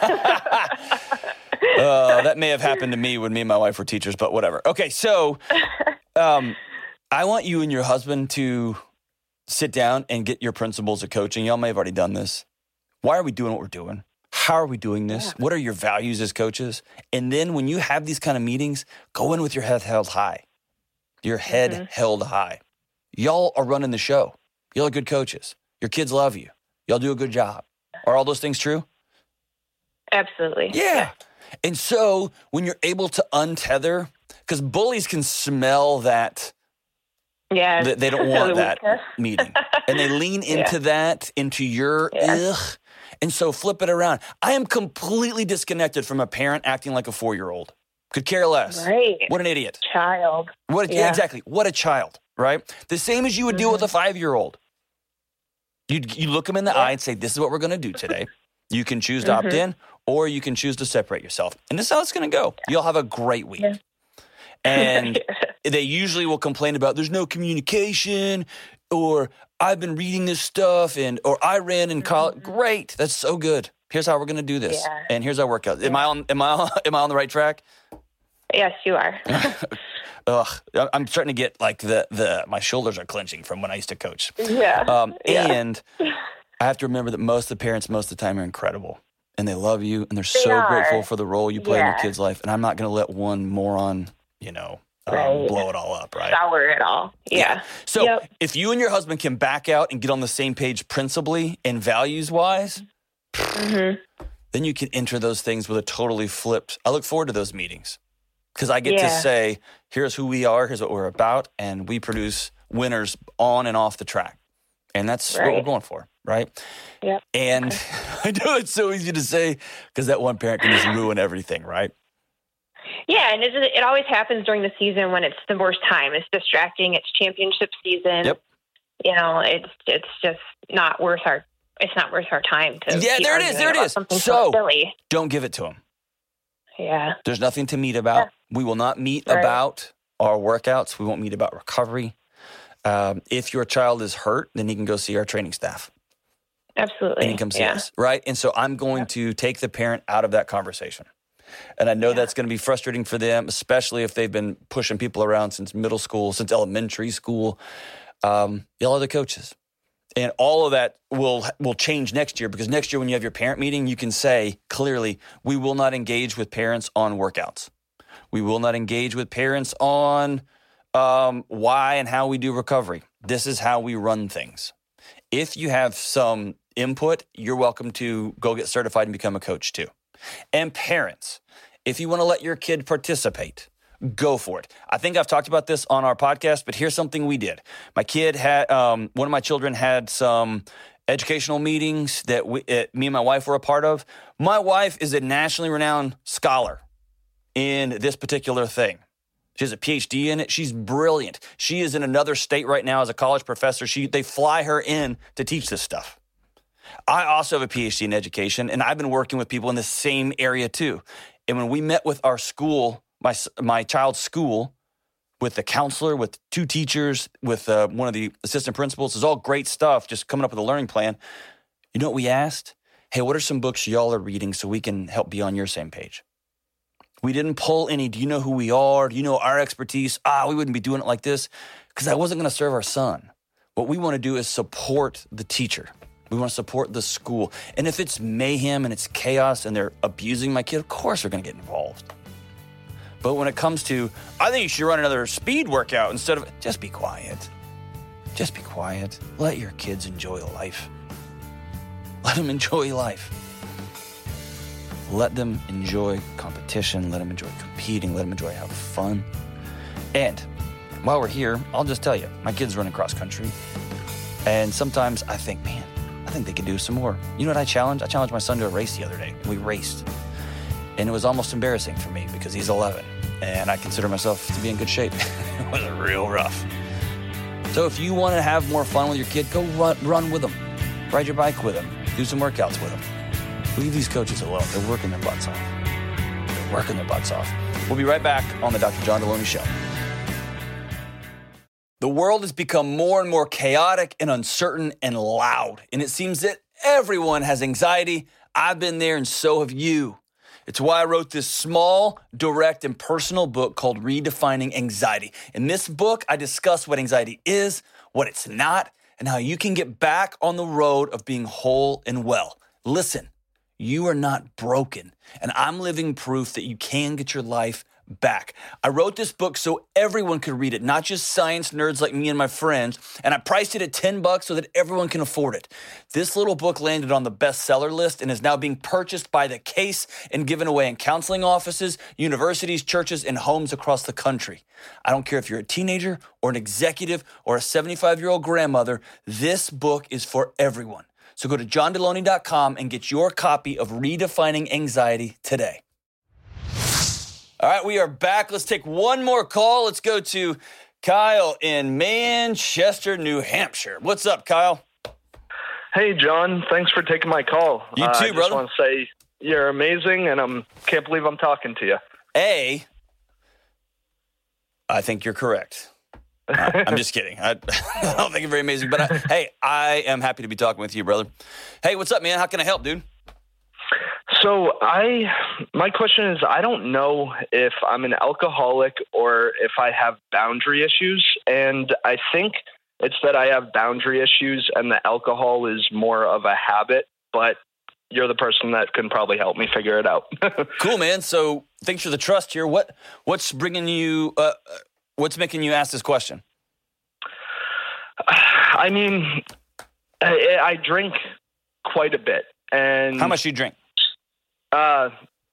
Speaker 1: Uh, that may have happened to me when me and my wife were teachers, but whatever. Okay, so um, I want you and your husband to sit down and get your principles of coaching. Y'all may have already done this. Why are we doing what we're doing? How are we doing this?
Speaker 4: Yeah.
Speaker 1: What are your values as coaches? And then when you have these kind of meetings, go in with your head held high. Your head
Speaker 4: Mhm.
Speaker 1: held high. Y'all are running the show. Y'all are good coaches. Your kids love you. Y'all do a good job. Are all those things true?
Speaker 4: Absolutely.
Speaker 1: Yeah. And so when you're able to untether, because bullies can smell that,
Speaker 4: Yeah.
Speaker 1: that they don't
Speaker 4: The
Speaker 1: want that
Speaker 4: weakness.
Speaker 1: meeting. And they lean into
Speaker 4: Yeah.
Speaker 1: that, into your
Speaker 4: Yeah.
Speaker 1: ugh. And so flip it around. I am completely disconnected from a parent acting like a four-year-old. Could care less.
Speaker 4: Right.
Speaker 1: What an idiot.
Speaker 4: Child.
Speaker 1: What a,
Speaker 4: Yeah.
Speaker 1: Exactly. What a child, right? The same as you would deal with a five-year-old. You you look them in the
Speaker 4: Yeah.
Speaker 1: eye and say, this is what we're going to do today. You can choose to opt
Speaker 4: Mhm.
Speaker 1: in or you can choose to separate yourself. And this is how it's going to go. You'll have a great week.
Speaker 4: Yeah.
Speaker 1: And they usually will complain about there's no communication or I've been reading this stuff and or I ran in college. Great. That's so good. Here's how we're going to do this.
Speaker 4: Yeah.
Speaker 1: And here's our workout. Am I on am I on, am I on the right track?
Speaker 4: Yes, you are.
Speaker 1: Ugh, I'm starting to get like the the my shoulders are clenching from when I used to coach.
Speaker 4: Yeah.
Speaker 1: Um,
Speaker 4: Yeah.
Speaker 1: And I have to remember that most of the parents, most of the time, are incredible, and they love you, and they're
Speaker 4: They
Speaker 1: so
Speaker 4: are.
Speaker 1: grateful for the role you play in your
Speaker 4: Yeah.
Speaker 1: kid's life. And I'm not going to let one moron, you know, um,
Speaker 4: Right.
Speaker 1: blow it all up, right?
Speaker 4: Sour it all. Yeah.
Speaker 1: So
Speaker 4: Yep.
Speaker 1: if you and your husband can back out and get on the same page principally and values wise,
Speaker 4: hmm
Speaker 1: then you can enter those things with a totally flipped. I look forward to those meetings because I get to
Speaker 4: Yeah.
Speaker 1: say, here's who we are, here's what we're about, and we produce winners on and off the track. And that's what we're
Speaker 4: Right.
Speaker 1: going for, right?
Speaker 4: Yep.
Speaker 1: And I know it's so easy to say because that one parent can just ruin everything, right?
Speaker 4: Yeah, and it, it always happens during the season when it's the worst time. It's distracting. It's championship season.
Speaker 1: Yep.
Speaker 4: You know, it's it's just not worth our it's not worth our time to.
Speaker 1: Yeah,
Speaker 4: keep
Speaker 1: there it is,
Speaker 4: arguing
Speaker 1: there it
Speaker 4: about
Speaker 1: is.
Speaker 4: Something
Speaker 1: So-
Speaker 4: so silly.
Speaker 1: Don't give it to them.
Speaker 4: Yeah.
Speaker 1: There's nothing to meet about. We will not meet
Speaker 4: Right.
Speaker 1: about our workouts. We won't meet about recovery. Um, if your child is hurt, then he can go see our training staff.
Speaker 4: Absolutely.
Speaker 1: And he comes see
Speaker 4: yeah.
Speaker 1: us, right? And so I'm going to take the parent out of that conversation. And I know
Speaker 4: Yeah.
Speaker 1: that's going to be frustrating for them, especially if they've been pushing people around since middle school, since elementary school. Um, y'all are the coaches. And all of that will will change next year because next year when you have your parent meeting, you can say clearly, we will not engage with parents on workouts. We will not engage with parents on um, why and how we do recovery. This is how we run things. If you have some input, you're welcome to go get certified and become a coach too. And parents, if you want to let your kid participate, go for it. I think I've talked about this on our podcast, but here's something we did. My kid had, um, one of my children had some educational meetings that we, uh, me and my wife were a part of. My wife is a nationally renowned scholar in this particular thing. She has a P H D in it. She's brilliant. She is in another state right now as a college professor. She They fly her in to teach this stuff. I also have a P H D in education, and I've been working with people in the same area too. And when we met with our school, my my child's school, with the counselor, with two teachers, with uh, one of the assistant principals, it's all great stuff, just coming up with a learning plan. You know what we asked? Hey, what are some books y'all are reading so we can help be on your same page? We didn't pull any, do you know who we are? Do you know our expertise? Ah, we wouldn't be doing it like this because I wasn't going to serve our son. What we want to do is support the teacher. We want to support the school. And if it's mayhem and it's chaos and they're abusing my kid, of course we're going to get involved. But when it comes to, I think you should run another speed workout instead of, just be quiet. Just be quiet. Let your kids enjoy life. Let them enjoy life. Let them enjoy competition. Let them enjoy competing. Let them enjoy having fun. And while we're here, I'll just tell you, my kids running cross country. And sometimes I think, man, I think they could do some more. You know what I challenged? I challenged my son to a race the other day. We raced. And it was almost embarrassing for me because he's eleven. and I consider myself to be in good shape. It was real rough. So if you want to have more fun with your kid, go run, run with them. Ride your bike with them. Do some workouts with them. Leave these coaches alone. They're working their butts off. They're working their butts off. We'll be right back on the Doctor John Deloney Show. The world has become more and more chaotic and uncertain and loud, and it seems that everyone has anxiety. I've been there, and so have you. It's why I wrote this small, direct, and personal book called Redefining Anxiety. In this book, I discuss what anxiety is, what it's not, and how you can get back on the road of being whole and well. Listen, you are not broken, and I'm living proof that you can get your life back. I wrote this book so everyone could read it, not just science nerds like me and my friends, and I priced it at ten bucks so that everyone can afford it. This little book landed on the bestseller list and is now being purchased by the case and given away in counseling offices, universities, churches, and homes across the country. I don't care if you're a teenager or an executive or a seventy-five-year-old grandmother, this book is for everyone. So go to john deloney dot com and get your copy of Redefining Anxiety today. All right, we are back. Let's take one more call. Let's go to Kyle in Manchester, New Hampshire. What's up, Kyle?
Speaker 6: Hey, John. Thanks for taking my call.
Speaker 1: You too,
Speaker 6: uh, I just
Speaker 1: brother.
Speaker 6: want to say you're amazing, and I can't believe I'm talking to you.
Speaker 1: A, I think you're correct. Uh, I'm just kidding. I, I don't think you're very amazing, but I, hey, I am happy to be talking with you, brother. Hey, what's up, man? How can I help, dude?
Speaker 6: So I, my question is, I don't know if I'm an alcoholic or if I have boundary issues. And I think it's that I have boundary issues and the alcohol is more of a habit, but you're the person that can probably help me figure it out.
Speaker 1: Cool, man. So thanks for the trust here. What, what's bringing you, uh, what's making you ask this question?
Speaker 6: I mean, I, I drink quite a bit. And
Speaker 1: how much do you drink?
Speaker 6: Uh,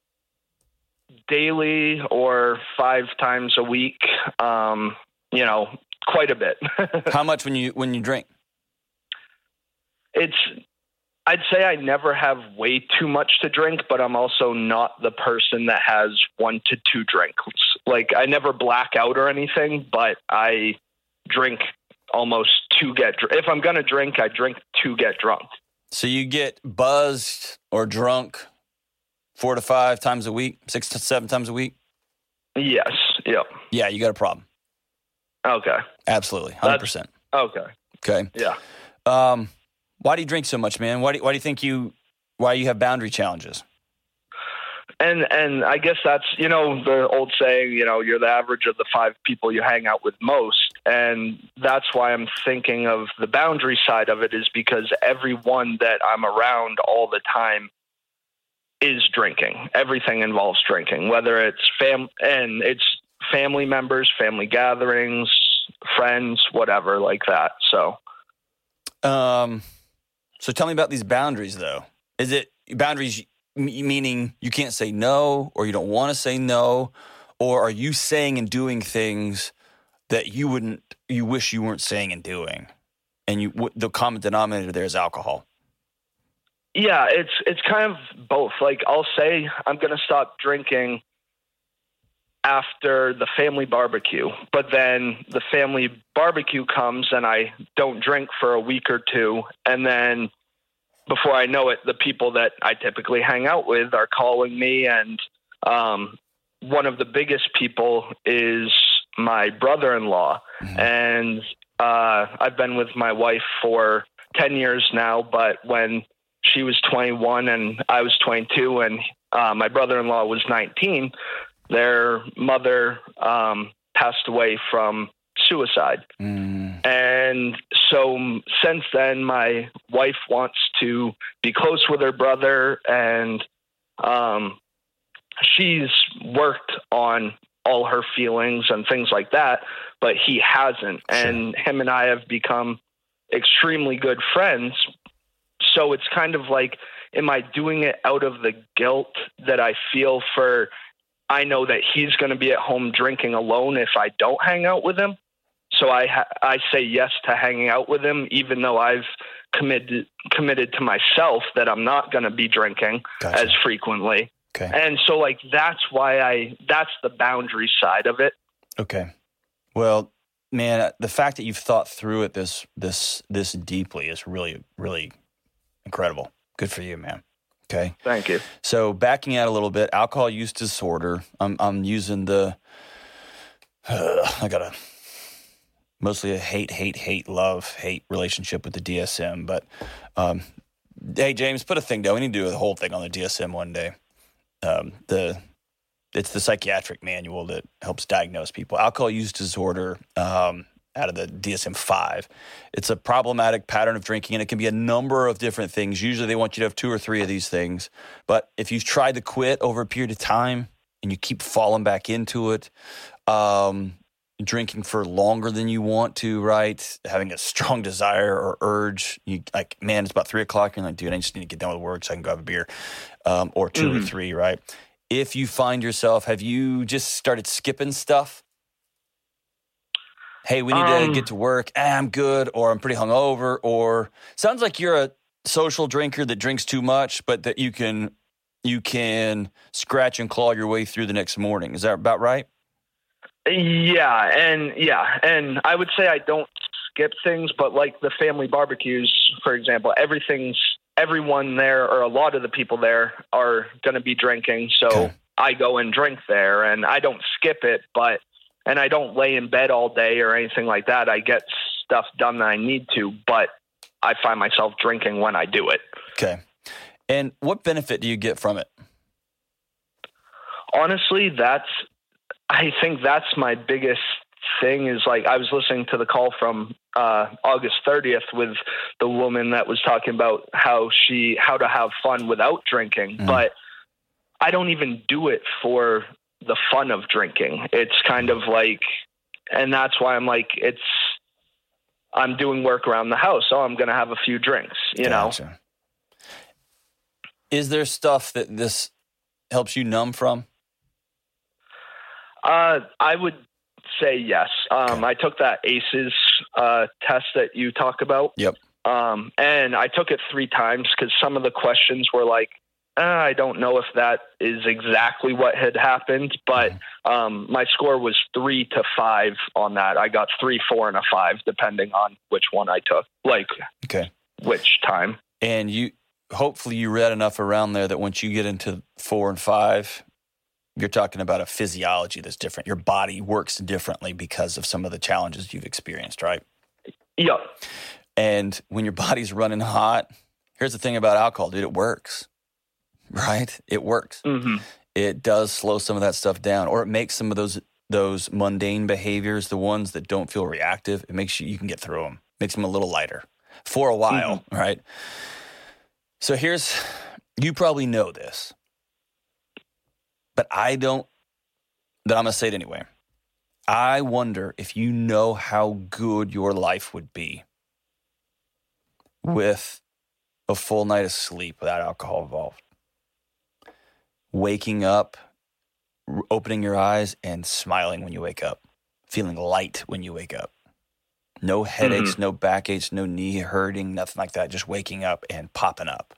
Speaker 6: daily or five times a week. Um, you know, quite a bit.
Speaker 1: How much when you when you drink?
Speaker 6: It's. I'd say I never have way too much to drink, but I'm also not the person that has one to two drinks. Like I never black out or anything, but I drink almost to get. If I'm gonna drink, I drink to get drunk.
Speaker 1: So you get buzzed or drunk four to five times a week, six to seven times a week?
Speaker 6: Yes. Yep.
Speaker 1: Yeah, you got a problem.
Speaker 6: Okay.
Speaker 1: Absolutely. one hundred percent.
Speaker 6: That's, okay.
Speaker 1: Okay.
Speaker 6: Yeah.
Speaker 1: Um, why do you drink so much, man? Why do, why do you think you, why you have boundary challenges?
Speaker 6: And and I guess that's, you know, the old saying, you know, you're the average of the five people you hang out with most. And that's why I'm thinking of the boundary side of it, is because everyone that I'm around all the time is drinking. Everything involves drinking, whether it's fam and it's family members, family gatherings, friends, whatever like that. So,
Speaker 1: um, so tell me about these boundaries though. Is it boundaries meaning you can't say no, or you don't want to say no, or are you saying and doing things that you wouldn't, you wish you weren't saying and doing? And you, the common denominator there is alcohol.
Speaker 6: Yeah, it's it's kind of both. Like I'll say I'm going to stop drinking after the family barbecue, but then the family barbecue comes and I don't drink for a week or two, and then before I know it, the people that I typically hang out with are calling me, and um, one of the biggest people is my brother-in-law, mm-hmm. and uh, I've been with my wife for ten years now, but when she was twenty-one and I was twenty-two and uh, my brother-in-law was nineteen, their mother um, passed away from suicide. Mm. And so since then, my wife wants to be close with her brother, and um, she's worked on all her feelings and things like that, but he hasn't. Sure. And him and I have become extremely good friends. So it's kind of like, am I doing it out of the guilt that I feel for, I know that he's going to be at home drinking alone if I don't hang out with him. So I ha- I say yes to hanging out with him, even though I've committed committed to myself that I'm not going to be drinking gotcha. as frequently. Okay. And so, like, that's why I, that's the boundary side of it.
Speaker 1: Okay. Well, man, the fact that you've thought through it this, this, this deeply is really, really incredible. Good for you, man. Okay.
Speaker 6: Thank you.
Speaker 1: So backing out a little bit, alcohol use disorder. I'm, I'm using the, uh, I got a, mostly a hate, hate, hate, love, hate relationship with the D S M. But, um, hey, James, put a thing down. We need to do a whole thing on the D S M one day. Um, the it's the psychiatric manual that helps diagnose people. Alcohol use disorder um, out of the D S M five. It's a problematic pattern of drinking, and it can be a number of different things. Usually they want you to have two or three of these things. But if you've tried to quit over a period of time and you keep falling back into it, um, drinking for longer than you want to, right? Having a strong desire or urge. You like, man, it's about three o'clock. You're like, dude, I just need to get done with work so I can go have a beer. Um, or two mm-hmm. or three, right? If you find yourself, have you just started skipping stuff? Hey, we need um, to get to work. Ah, I'm good, or I'm pretty hungover, or sounds like you're a social drinker that drinks too much, but that you can you can scratch and claw your way through the next morning. Is that about right?
Speaker 6: Yeah, and yeah, and I would say I don't skip things, but like the family barbecues, for example, everything's everyone there, or a lot of the people there, are going to be drinking. So okay. I go and drink there, and I don't skip it, but, and I don't lay in bed all day or anything like that. I get stuff done that I need to, but I find myself drinking when I do it.
Speaker 1: Okay. And what benefit do you get from it?
Speaker 6: Honestly, that's, I think that's my biggest thing is like, I was listening to the call from uh, August thirtieth with the woman that was talking about how she, how to have fun without drinking, mm. but I don't even do it for the fun of drinking. It's kind of like, and that's why I'm like, it's, I'm doing work around the house. So I'm going to have a few drinks, you gotcha. know?
Speaker 1: Is there stuff that this helps you numb from?
Speaker 6: Uh, I would say yes. Um,
Speaker 1: okay.
Speaker 6: I took that A C Es uh, test that you talk about.
Speaker 1: Yep.
Speaker 6: Um, and I took it three times because some of the questions were like, eh, I don't know if that is exactly what had happened, but mm-hmm. um, my score was three to five on that. I got three, four, and a five, depending on which one I took, like
Speaker 1: okay.
Speaker 6: which time.
Speaker 1: And you, hopefully you read enough around there that once you get into four and five, you're talking about a physiology that's different. Your body works differently because of some of the challenges you've experienced, right?
Speaker 6: Yeah.
Speaker 1: And when your body's running hot, here's the thing about alcohol, dude, it works, right? It works.
Speaker 6: Mm-hmm.
Speaker 1: It does slow some of that stuff down, or it makes some of those those mundane behaviors, the ones that don't feel reactive, it makes you, you can get through them. Makes them a little lighter for a while, mm-hmm. right? So here's, you probably know this, but I don't, but I'm going to say it anyway. I wonder if you know how good your life would be with a full night of sleep without alcohol involved. Waking up, opening your eyes, and smiling when you wake up. Feeling light when you wake up. No headaches, mm-hmm. no backaches, no knee hurting, nothing like that. Just waking up and popping up.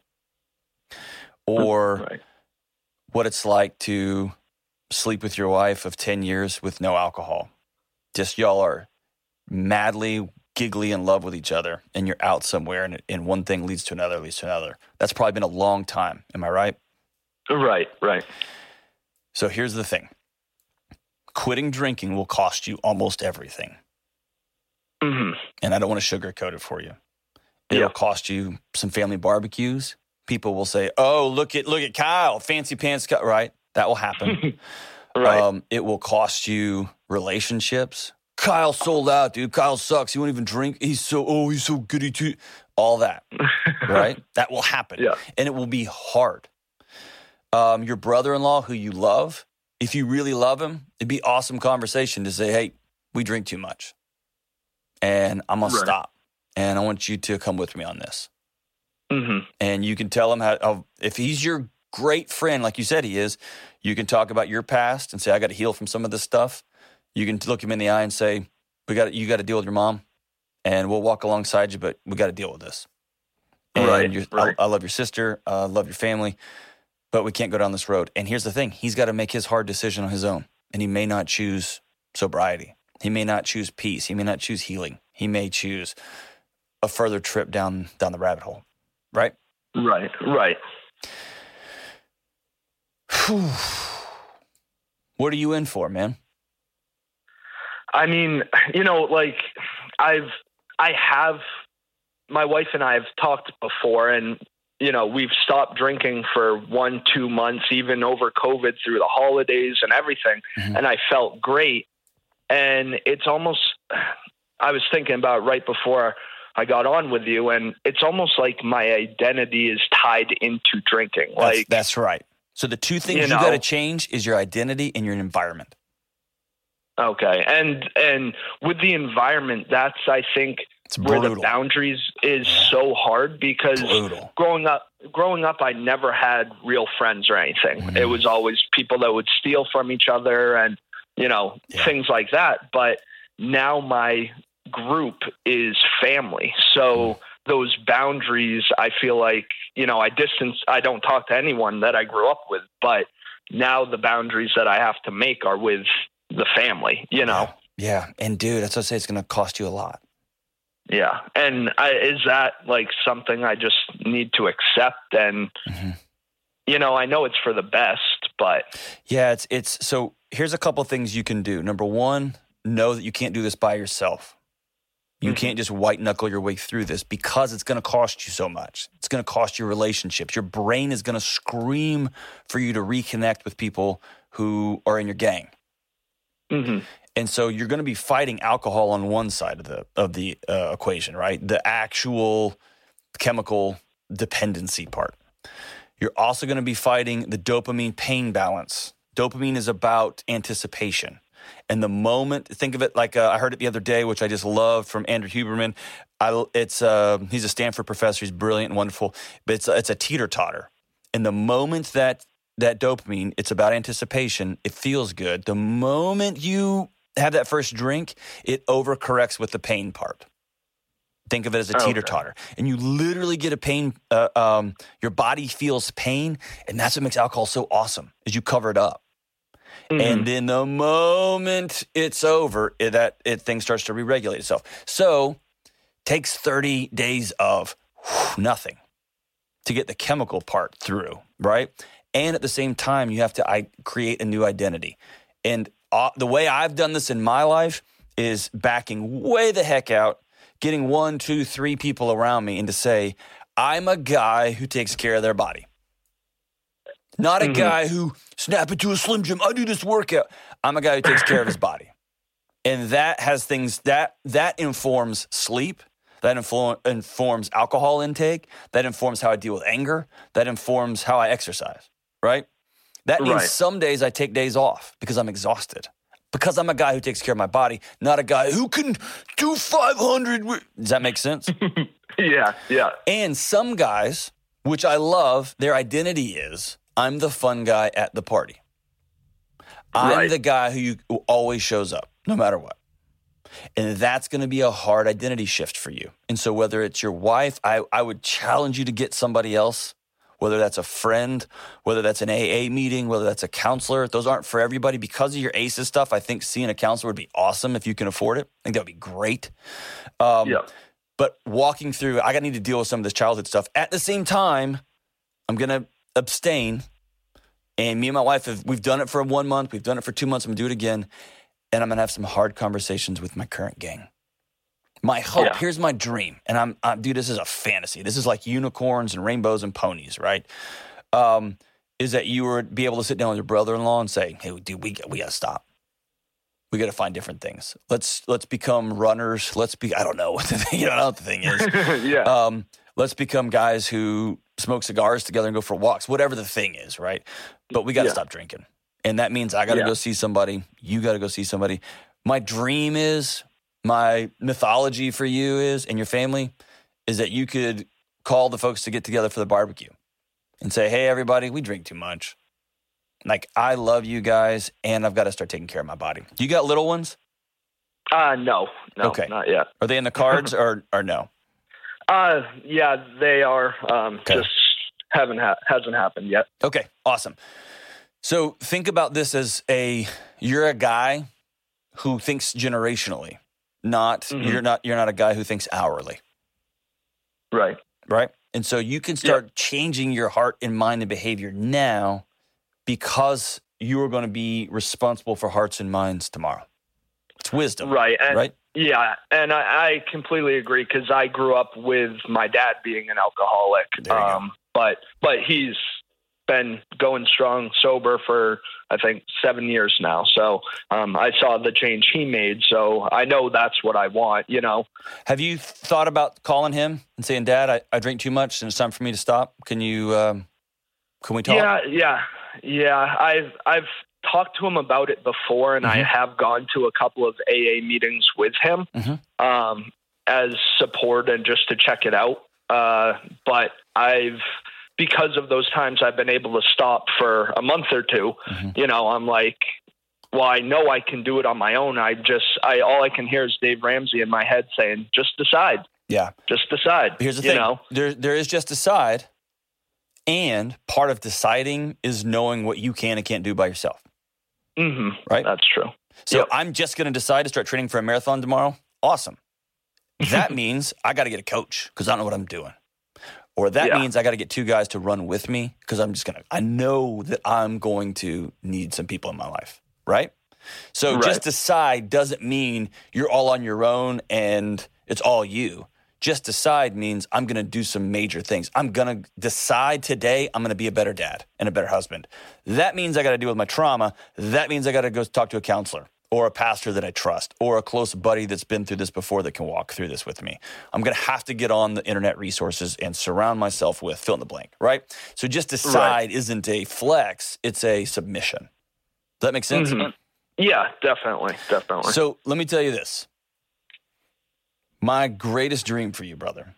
Speaker 1: Or right. what it's like to sleep with your wife of ten years with no alcohol. Just y'all are madly, giggly in love with each other, and you're out somewhere, and, and one thing leads to another, leads to another. That's probably been a long time. Am I right?
Speaker 6: Right, right.
Speaker 1: So here's the thing. Quitting drinking will cost you almost everything.
Speaker 6: Mm-hmm.
Speaker 1: And I don't want to sugarcoat it for you. It'll yeah. cost you some family barbecues. People will say, oh, look at look at Kyle, fancy pants, Kyle. Right? That will happen.
Speaker 6: right.
Speaker 1: Um, it will cost you relationships. Kyle sold out, dude. Kyle sucks. He won't even drink. He's so, oh, he's so goody too. All that, right? That will happen.
Speaker 6: Yeah.
Speaker 1: And it will be hard. Um, your brother-in-law, who you love, if you really love him, it'd be awesome conversation to say, hey, we drink too much. And I'm going right. to stop. And I want you to come with me on this.
Speaker 6: Mm-hmm.
Speaker 1: And you can tell him how, how, if he's your great friend, like you said he is, you can talk about your past and say, I got to heal from some of this stuff. You can look him in the eye and say, "We got you got to deal with your mom, and we'll walk alongside you, but we got to deal with this." And
Speaker 6: right,
Speaker 1: right.
Speaker 6: I,
Speaker 1: I love your sister. I uh, love your family. but we can't go down this road. And here's the thing. He's got to make his hard decision on his own. And he may not choose sobriety. He may not choose peace. He may not choose healing. He may choose a further trip down down the rabbit hole. Right?
Speaker 6: Right, right.
Speaker 1: Whew. What are you in for, man?
Speaker 6: I mean, you know, like I've, I have, my wife and I have talked before, and, you know, we've stopped drinking for one, two months, even over COVID through the holidays and everything. Mm-hmm. And I felt great. And it's almost, I was thinking about it right before I got on with you, and it's almost like my identity is tied into drinking.
Speaker 1: That's,
Speaker 6: like
Speaker 1: that's right. So the two things you, you got to change is your identity and your environment.
Speaker 6: Okay. And, and with the environment, that's, I think, where the boundaries is yeah. so hard, because brutal. growing up, growing up, I never had real friends or anything. Mm-hmm. It was always people that would steal from each other and, you know, yeah. things like that. But now my group is family. So mm. those boundaries, I feel like, you know, I distance, I don't talk to anyone that I grew up with, but now the boundaries that I have to make are with the family, you know?
Speaker 1: Yeah. yeah. And dude, that's what I say. It's going to cost you a lot.
Speaker 6: Yeah. And I, is that like something I just need to accept? And, mm-hmm. you know, I know it's for the best, but.
Speaker 1: Yeah, it's, it's, so here's a couple things you can do. Number one, know that you can't do this by yourself. You mm-hmm. can't just white knuckle your way through this, because it's going to cost you so much. It's going to cost you relationships. Your brain is going to scream for you to reconnect with people who are in your gang. Mm-hmm. And so you're going to be fighting alcohol on one side of the of the uh, equation, right? The actual chemical dependency part. You're also going to be fighting the dopamine pain balance. Dopamine is about anticipation. And the moment, think of it like uh, I heard it the other day, which I just love, from Andrew Huberman. I, it's uh, he's a Stanford professor. He's brilliant and wonderful, but it's it's a teeter-totter. And the moment that that dopamine, it's about anticipation. It feels good. The moment you have that first drink, it overcorrects with the pain part. Think of it as a teeter-totter. Okay. And you literally get a pain, uh, um, your body feels pain, and that's what makes alcohol so awesome, is you cover it up. Mm-hmm. And then the moment it's over, it, that it thing starts to re-regulate itself. So takes thirty days of whew, nothing to get the chemical part through, right? And at the same time, you have to I, create a new identity. And uh, the way I've done this in my life is backing way the heck out, getting one, two, three people around me, and to say, I'm a guy who takes care of their body. Not a mm-hmm. guy who snap into a Slim Jim. I do this workout. I'm a guy who takes care of his body. And that has things, that that informs sleep. That influ- informs alcohol intake. That informs how I deal with anger. That informs how I exercise, right? That means right. some days I take days off because I'm exhausted. Because I'm a guy who takes care of my body, not a guy who can do five hundred. Does that make sense?
Speaker 6: yeah, yeah.
Speaker 1: And some guys, which I love, their identity is, I'm the fun guy at the party. I'm right. the guy who, you, who always shows up, no matter what. And that's going to be a hard identity shift for you. And so whether it's your wife, I, I would challenge you to get somebody else, whether that's a friend, whether that's an A A meeting, whether that's a counselor. Those aren't for everybody. Because of your A C Es stuff, I think seeing a counselor would be awesome if you can afford it. I think that would be great. Um, yeah. But walking through, I need to deal with some of this childhood stuff. At the same time, I'm going to abstain. And me and my wife, have we've done it for one month. We've done it for two months. I'm going to do it again. And I'm going to have some hard conversations with my current gang. My hope, yeah. here's my dream. And I'm, I'm, dude, this is a fantasy. This is like unicorns and rainbows and ponies, right? Um, is that you would be able to sit down with your brother-in-law and say, hey, dude, we, we got to stop. We got to find different things. Let's, let's become runners. Let's be, I don't know what the thing, you know, I don't know what the thing is.
Speaker 6: yeah.
Speaker 1: Um, let's become guys who smoke cigars together and go for walks, whatever the thing is, right? But we got to yeah. stop drinking. And that means I got to yeah. go see somebody. You got to go see somebody. My dream is, my mythology for you is, and your family, is that you could call the folks to get together for the barbecue and say, hey, everybody, we drink too much. Like, I love you guys, and I've got to start taking care of my body. You got little ones?
Speaker 6: Uh, no. No,
Speaker 1: okay.
Speaker 6: Not yet.
Speaker 1: Are they in the cards or, or no?
Speaker 6: Uh, yeah, they are. Um, okay. Just haven't ha- hasn't happened yet.
Speaker 1: Okay, awesome. So think about this as a you're a guy who thinks generationally, not mm-hmm. you're not you're not a guy who thinks hourly.
Speaker 6: Right.
Speaker 1: Right? And so you can start yep. changing your heart and mind and behavior now because you are going to be responsible for hearts and minds tomorrow. It's wisdom.
Speaker 6: Right. And,
Speaker 1: right?
Speaker 6: Yeah. And I, I completely agree because I grew up with my dad being an alcoholic. Um, but but he's been going strong sober for, I think, seven years now. So um, I saw the change he made. So I know that's what I want, you know.
Speaker 1: Have you thought about calling him and saying, Dad, I, I drink too much and it's time for me to stop? Can you, um, can we talk?
Speaker 6: Yeah, yeah, yeah. I've, I've talked to him about it before and mm-hmm. I have gone to a couple of A A meetings with him mm-hmm. um, as support and just to check it out. Uh, but I've, because of those times I've been able to stop for a month or two, mm-hmm. you know, I'm like, well, I know I can do it on my own. I just, I, all I can hear is Dave Ramsey in my head saying, just decide.
Speaker 1: Yeah.
Speaker 6: Just decide.
Speaker 1: Here's the
Speaker 6: you
Speaker 1: thing.
Speaker 6: Know?
Speaker 1: There, there is just decide. And part of deciding is knowing what you can and can't do by yourself.
Speaker 6: Mm-hmm.
Speaker 1: Right?
Speaker 6: That's true.
Speaker 1: So
Speaker 6: yep.
Speaker 1: I'm just going to decide to start training for a marathon tomorrow. Awesome. That means I got to get a coach because I don't know what I'm doing. Or that yeah. means I got to get two guys to run with me because I'm just going to, I know that I'm going to need some people in my life, right? So right. just decide doesn't mean you're all on your own and it's all you. Just decide means I'm going to do some major things. I'm going to decide today I'm going to be a better dad and a better husband. That means I got to deal with my trauma. That means I got to go talk to a counselor or a pastor that I trust or a close buddy that's been through this before that can walk through this with me. I'm going to have to get on the internet resources and surround myself with fill in the blank, right? So just decide right. isn't a flex, it's a submission. Does that make sense?
Speaker 6: Mm-hmm. Yeah, definitely, definitely.
Speaker 1: So let me tell you this. My greatest dream for you, brother,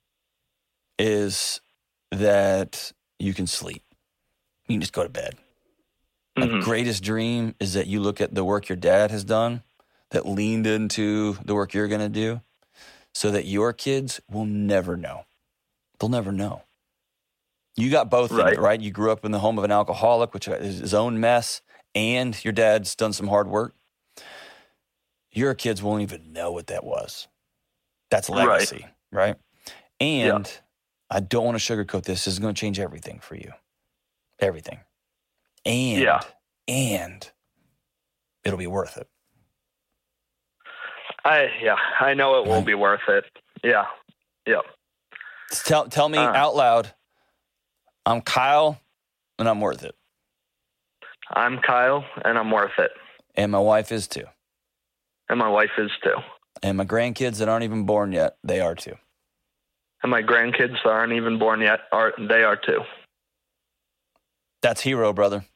Speaker 1: is that you can sleep. You can just go to bed. My mm-hmm. greatest dream is that you look at the work your dad has done that leaned into the work you're going to do so that your kids will never know. They'll never know. You got both right. of it, right? You grew up in the home of an alcoholic, which is his own mess, and your dad's done some hard work. Your kids won't even know what that was. That's legacy, right? right? And yeah. I don't want to sugarcoat this. This is going to change everything for you. Everything. And, yeah. and it'll be worth it.
Speaker 6: I, yeah, I know it will right. be worth it. Yeah. Yeah.
Speaker 1: Tell, tell me uh, out loud, I'm Kyle and I'm worth it.
Speaker 6: I'm Kyle and I'm worth it.
Speaker 1: And my wife is too.
Speaker 6: And my wife is too.
Speaker 1: And my grandkids that aren't even born yet, they are too.
Speaker 6: And my grandkids that aren't even born yet, are they are too.
Speaker 1: That's hero, brother.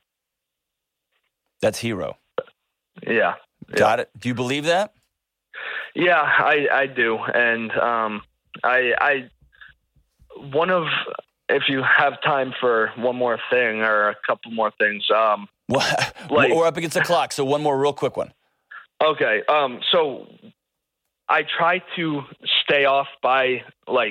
Speaker 1: That's hero.
Speaker 6: Yeah.
Speaker 1: Got
Speaker 6: yeah.
Speaker 1: it. Do you believe that?
Speaker 6: Yeah, I, I do. And um, I, I, one of, if you have time for one more thing or a couple more things. Um,
Speaker 1: what?
Speaker 6: Like,
Speaker 1: we're up against the clock, so one more real quick one.
Speaker 6: Okay. Um, so I try to stay off by like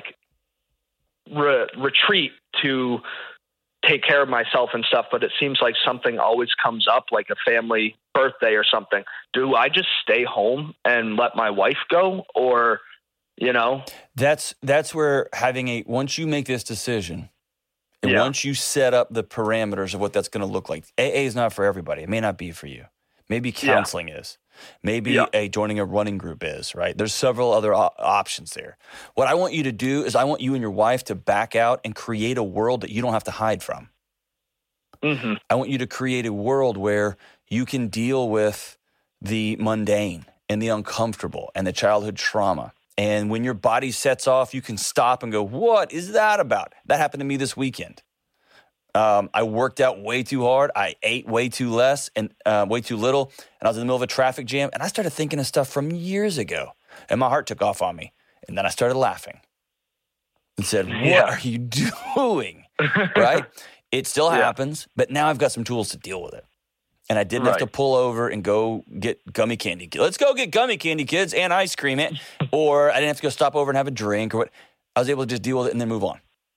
Speaker 6: re- retreat to take care of myself and stuff, but it seems like something always comes up, like a family birthday or something. Do I just stay home and let my wife go, or, you know?
Speaker 1: That's, that's where having a, once you make this decision and yeah. once you set up the parameters of what that's going to look like, A A is not for everybody. It may not be for you. Maybe counseling yeah. is. Maybe yeah. a joining a running group is, right? There's several other op- options there. What I want you to do is I want you and your wife to back out and create a world that you don't have to hide from.
Speaker 6: Mm-hmm.
Speaker 1: I want you to create a world where you can deal with the mundane and the uncomfortable and the childhood trauma. And when your body sets off, you can stop and go, what is that about? That happened to me this weekend. Um, I worked out way too hard. I ate way too less and uh, way too little. And I was in the middle of a traffic jam. And I started thinking of stuff from years ago. And my heart took off on me. And then I started laughing and said, what
Speaker 6: yeah.
Speaker 1: are you doing? Right? It still yeah. happens. But now I've got some tools to deal with it. And I didn't
Speaker 6: right.
Speaker 1: have to pull over and go get gummy candy. Let's go get gummy candy, kids, and ice cream it. Or I didn't have to go stop over and have a drink or what. I was able to just deal with it and then move on.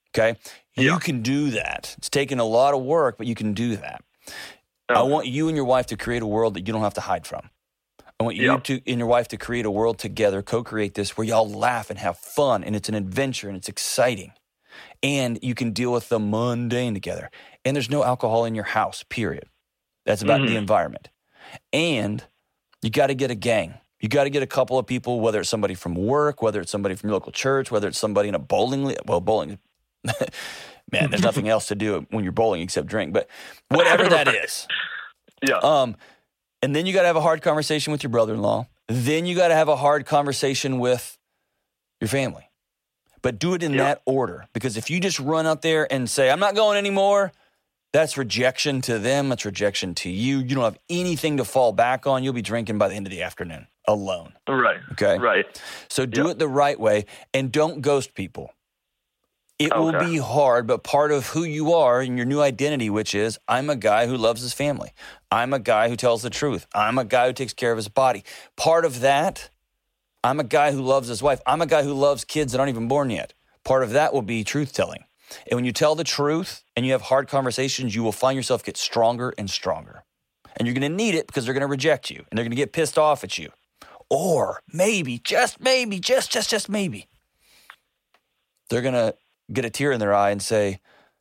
Speaker 1: Okay? You
Speaker 6: Yeah.
Speaker 1: can do that. It's taken a lot of work, but you can do that.
Speaker 6: Oh.
Speaker 1: I want you and your wife to create a world that you don't have to hide from. I want you
Speaker 6: Yep.
Speaker 1: to and your wife to create a world together, co-create this where y'all laugh and have fun, and it's an adventure and it's exciting. And you can deal with the mundane together. And there's no alcohol in your house, period. That's about
Speaker 6: Mhm.
Speaker 1: the environment. And you got to get a gang. You got to get a couple of people, whether it's somebody from work, whether it's somebody from your local church, whether it's somebody in a bowling league. Well, bowling, man, there's nothing else to do when you're bowling except drink. But whatever that is.
Speaker 6: Yeah.
Speaker 1: Um, and then you got to have a hard conversation with your brother-in-law. Then you got to have a hard conversation with your family. But do it in
Speaker 6: Yeah.
Speaker 1: that order. Because if you just run out there and say, I'm not going anymore, that's rejection to them. That's rejection to you. You don't have anything to fall back on. You'll be drinking by the end of the afternoon alone.
Speaker 6: Right.
Speaker 1: Okay?
Speaker 6: Right.
Speaker 1: So do
Speaker 6: Yeah.
Speaker 1: it the right way and don't ghost people. It will
Speaker 6: Okay.
Speaker 1: be hard, but part of who you are and your new identity, which is I'm a guy who loves his family. I'm a guy who tells the truth. I'm a guy who takes care of his body. Part of that, I'm a guy who loves his wife. I'm a guy who loves kids that aren't even born yet. Part of that will be truth-telling. And when you tell the truth and you have hard conversations, you will find yourself get stronger and stronger. And you're going to need it because they're going to reject you and they're going to get pissed off at you. Or maybe, just maybe, just, just, just maybe, they're going to get a tear in their eye and say,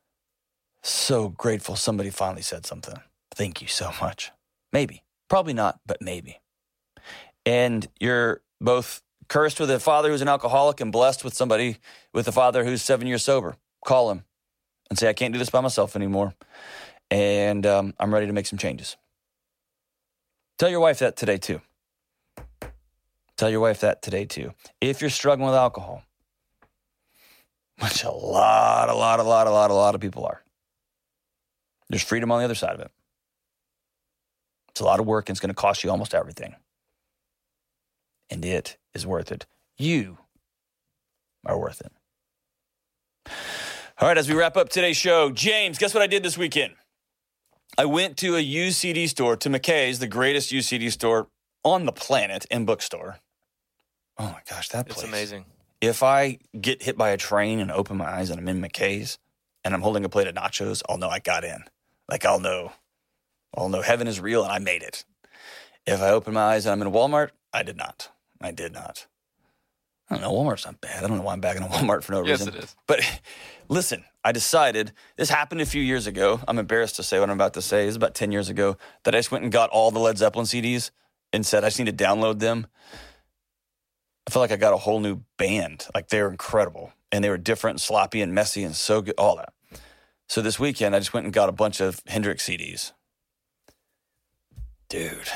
Speaker 1: so grateful somebody finally said something. Thank you so much. Maybe. Probably not, but maybe. And you're both cursed with a father who's an alcoholic and blessed with somebody with a father who's seven years sober. Call him and say, I can't do this by myself anymore. And um, I'm ready to make some changes. Tell your wife that today too. Tell your wife that today too. If you're struggling with alcohol, which a lot, a lot, a lot, a lot, a lot of people are, there's freedom on the other side of it. It's a lot of work and it's going to cost you almost everything. And it is worth it. You are worth it. All right, as we wrap up today's show, James, guess what I did this weekend? I went to a used C D store, to McKay's, the greatest used C D store on the planet and bookstore. Oh my gosh, that place.
Speaker 2: It's amazing.
Speaker 1: If I get hit by a train and open my eyes and I'm in McKay's and I'm holding a plate of nachos, I'll know I got in. Like I'll know, I'll know heaven is real and I made it. If I open my eyes and I'm in a Walmart, I did not. I did not. I don't know, Walmart's not bad. I don't know why I'm back in a Walmart for no
Speaker 2: Yes,
Speaker 1: reason.
Speaker 2: it is.
Speaker 1: But listen, I decided, this happened a few years ago. I'm embarrassed to say what I'm about to say. It was about ten years ago that I just went and got all the Led Zeppelin C Ds and said I just need to download them. I feel like I got a whole new band. Like they were incredible. And they were different and sloppy and messy and so good, all that. So this weekend, I just went and got a bunch of Hendrix C Ds. Dude.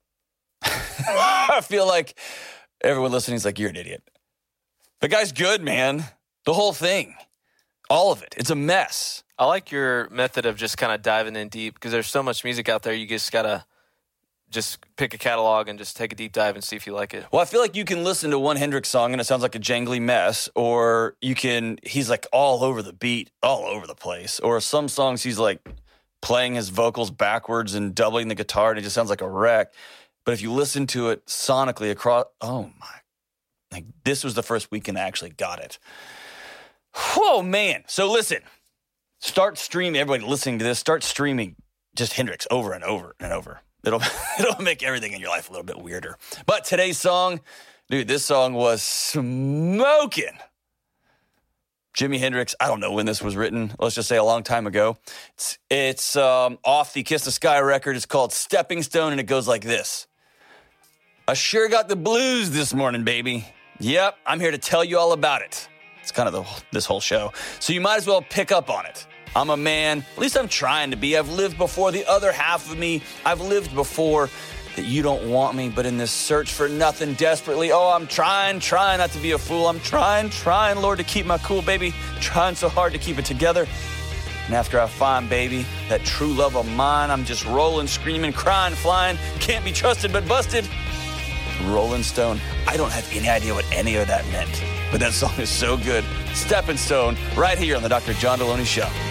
Speaker 1: I feel like everyone listening is like, you're an idiot. The guy's good, man. The whole thing. All of it. It's a mess.
Speaker 2: I like your method of just kind of diving in deep because there's so much music out there. You just got to just pick a catalog and just take a deep dive and see if you like it.
Speaker 1: Well, I feel like you can listen to one Hendrix song and it sounds like a jangly mess, or you can, he's like all over the beat, all over the place. Or some songs he's like playing his vocals backwards and doubling the guitar and it just sounds like a wreck. But if you listen to it sonically across, oh my, like this was the first weekend I actually got it. Whoa, man. So listen, start streaming, everybody listening to this, start streaming just Hendrix over and over and over. It'll, it'll make everything in your life a little bit weirder. But today's song, dude, this song was smoking. Jimi Hendrix, I don't know when this was written. Let's just say a long time ago. It's, it's um, off the Kiss the Sky record. It's called Stepping Stone, and it goes like this. I sure got the blues this morning, baby. Yep, I'm here to tell you all about it. It's kind of the, this whole show. So you might as well pick up on it. I'm a man, at least I'm trying to be. I've lived before the other half of me. I've lived before that you don't want me, but in this search for nothing desperately, oh, I'm trying, trying not to be a fool. I'm trying, trying, Lord, to keep my cool, baby. Trying so hard to keep it together. And after I find, baby, that true love of mine, I'm just rolling, screaming, crying, flying. Can't be trusted but busted. Rolling Stone. I don't have any idea what any of that meant, but that song is so good. Stepping Stone, right here on the Doctor John Deloney Show.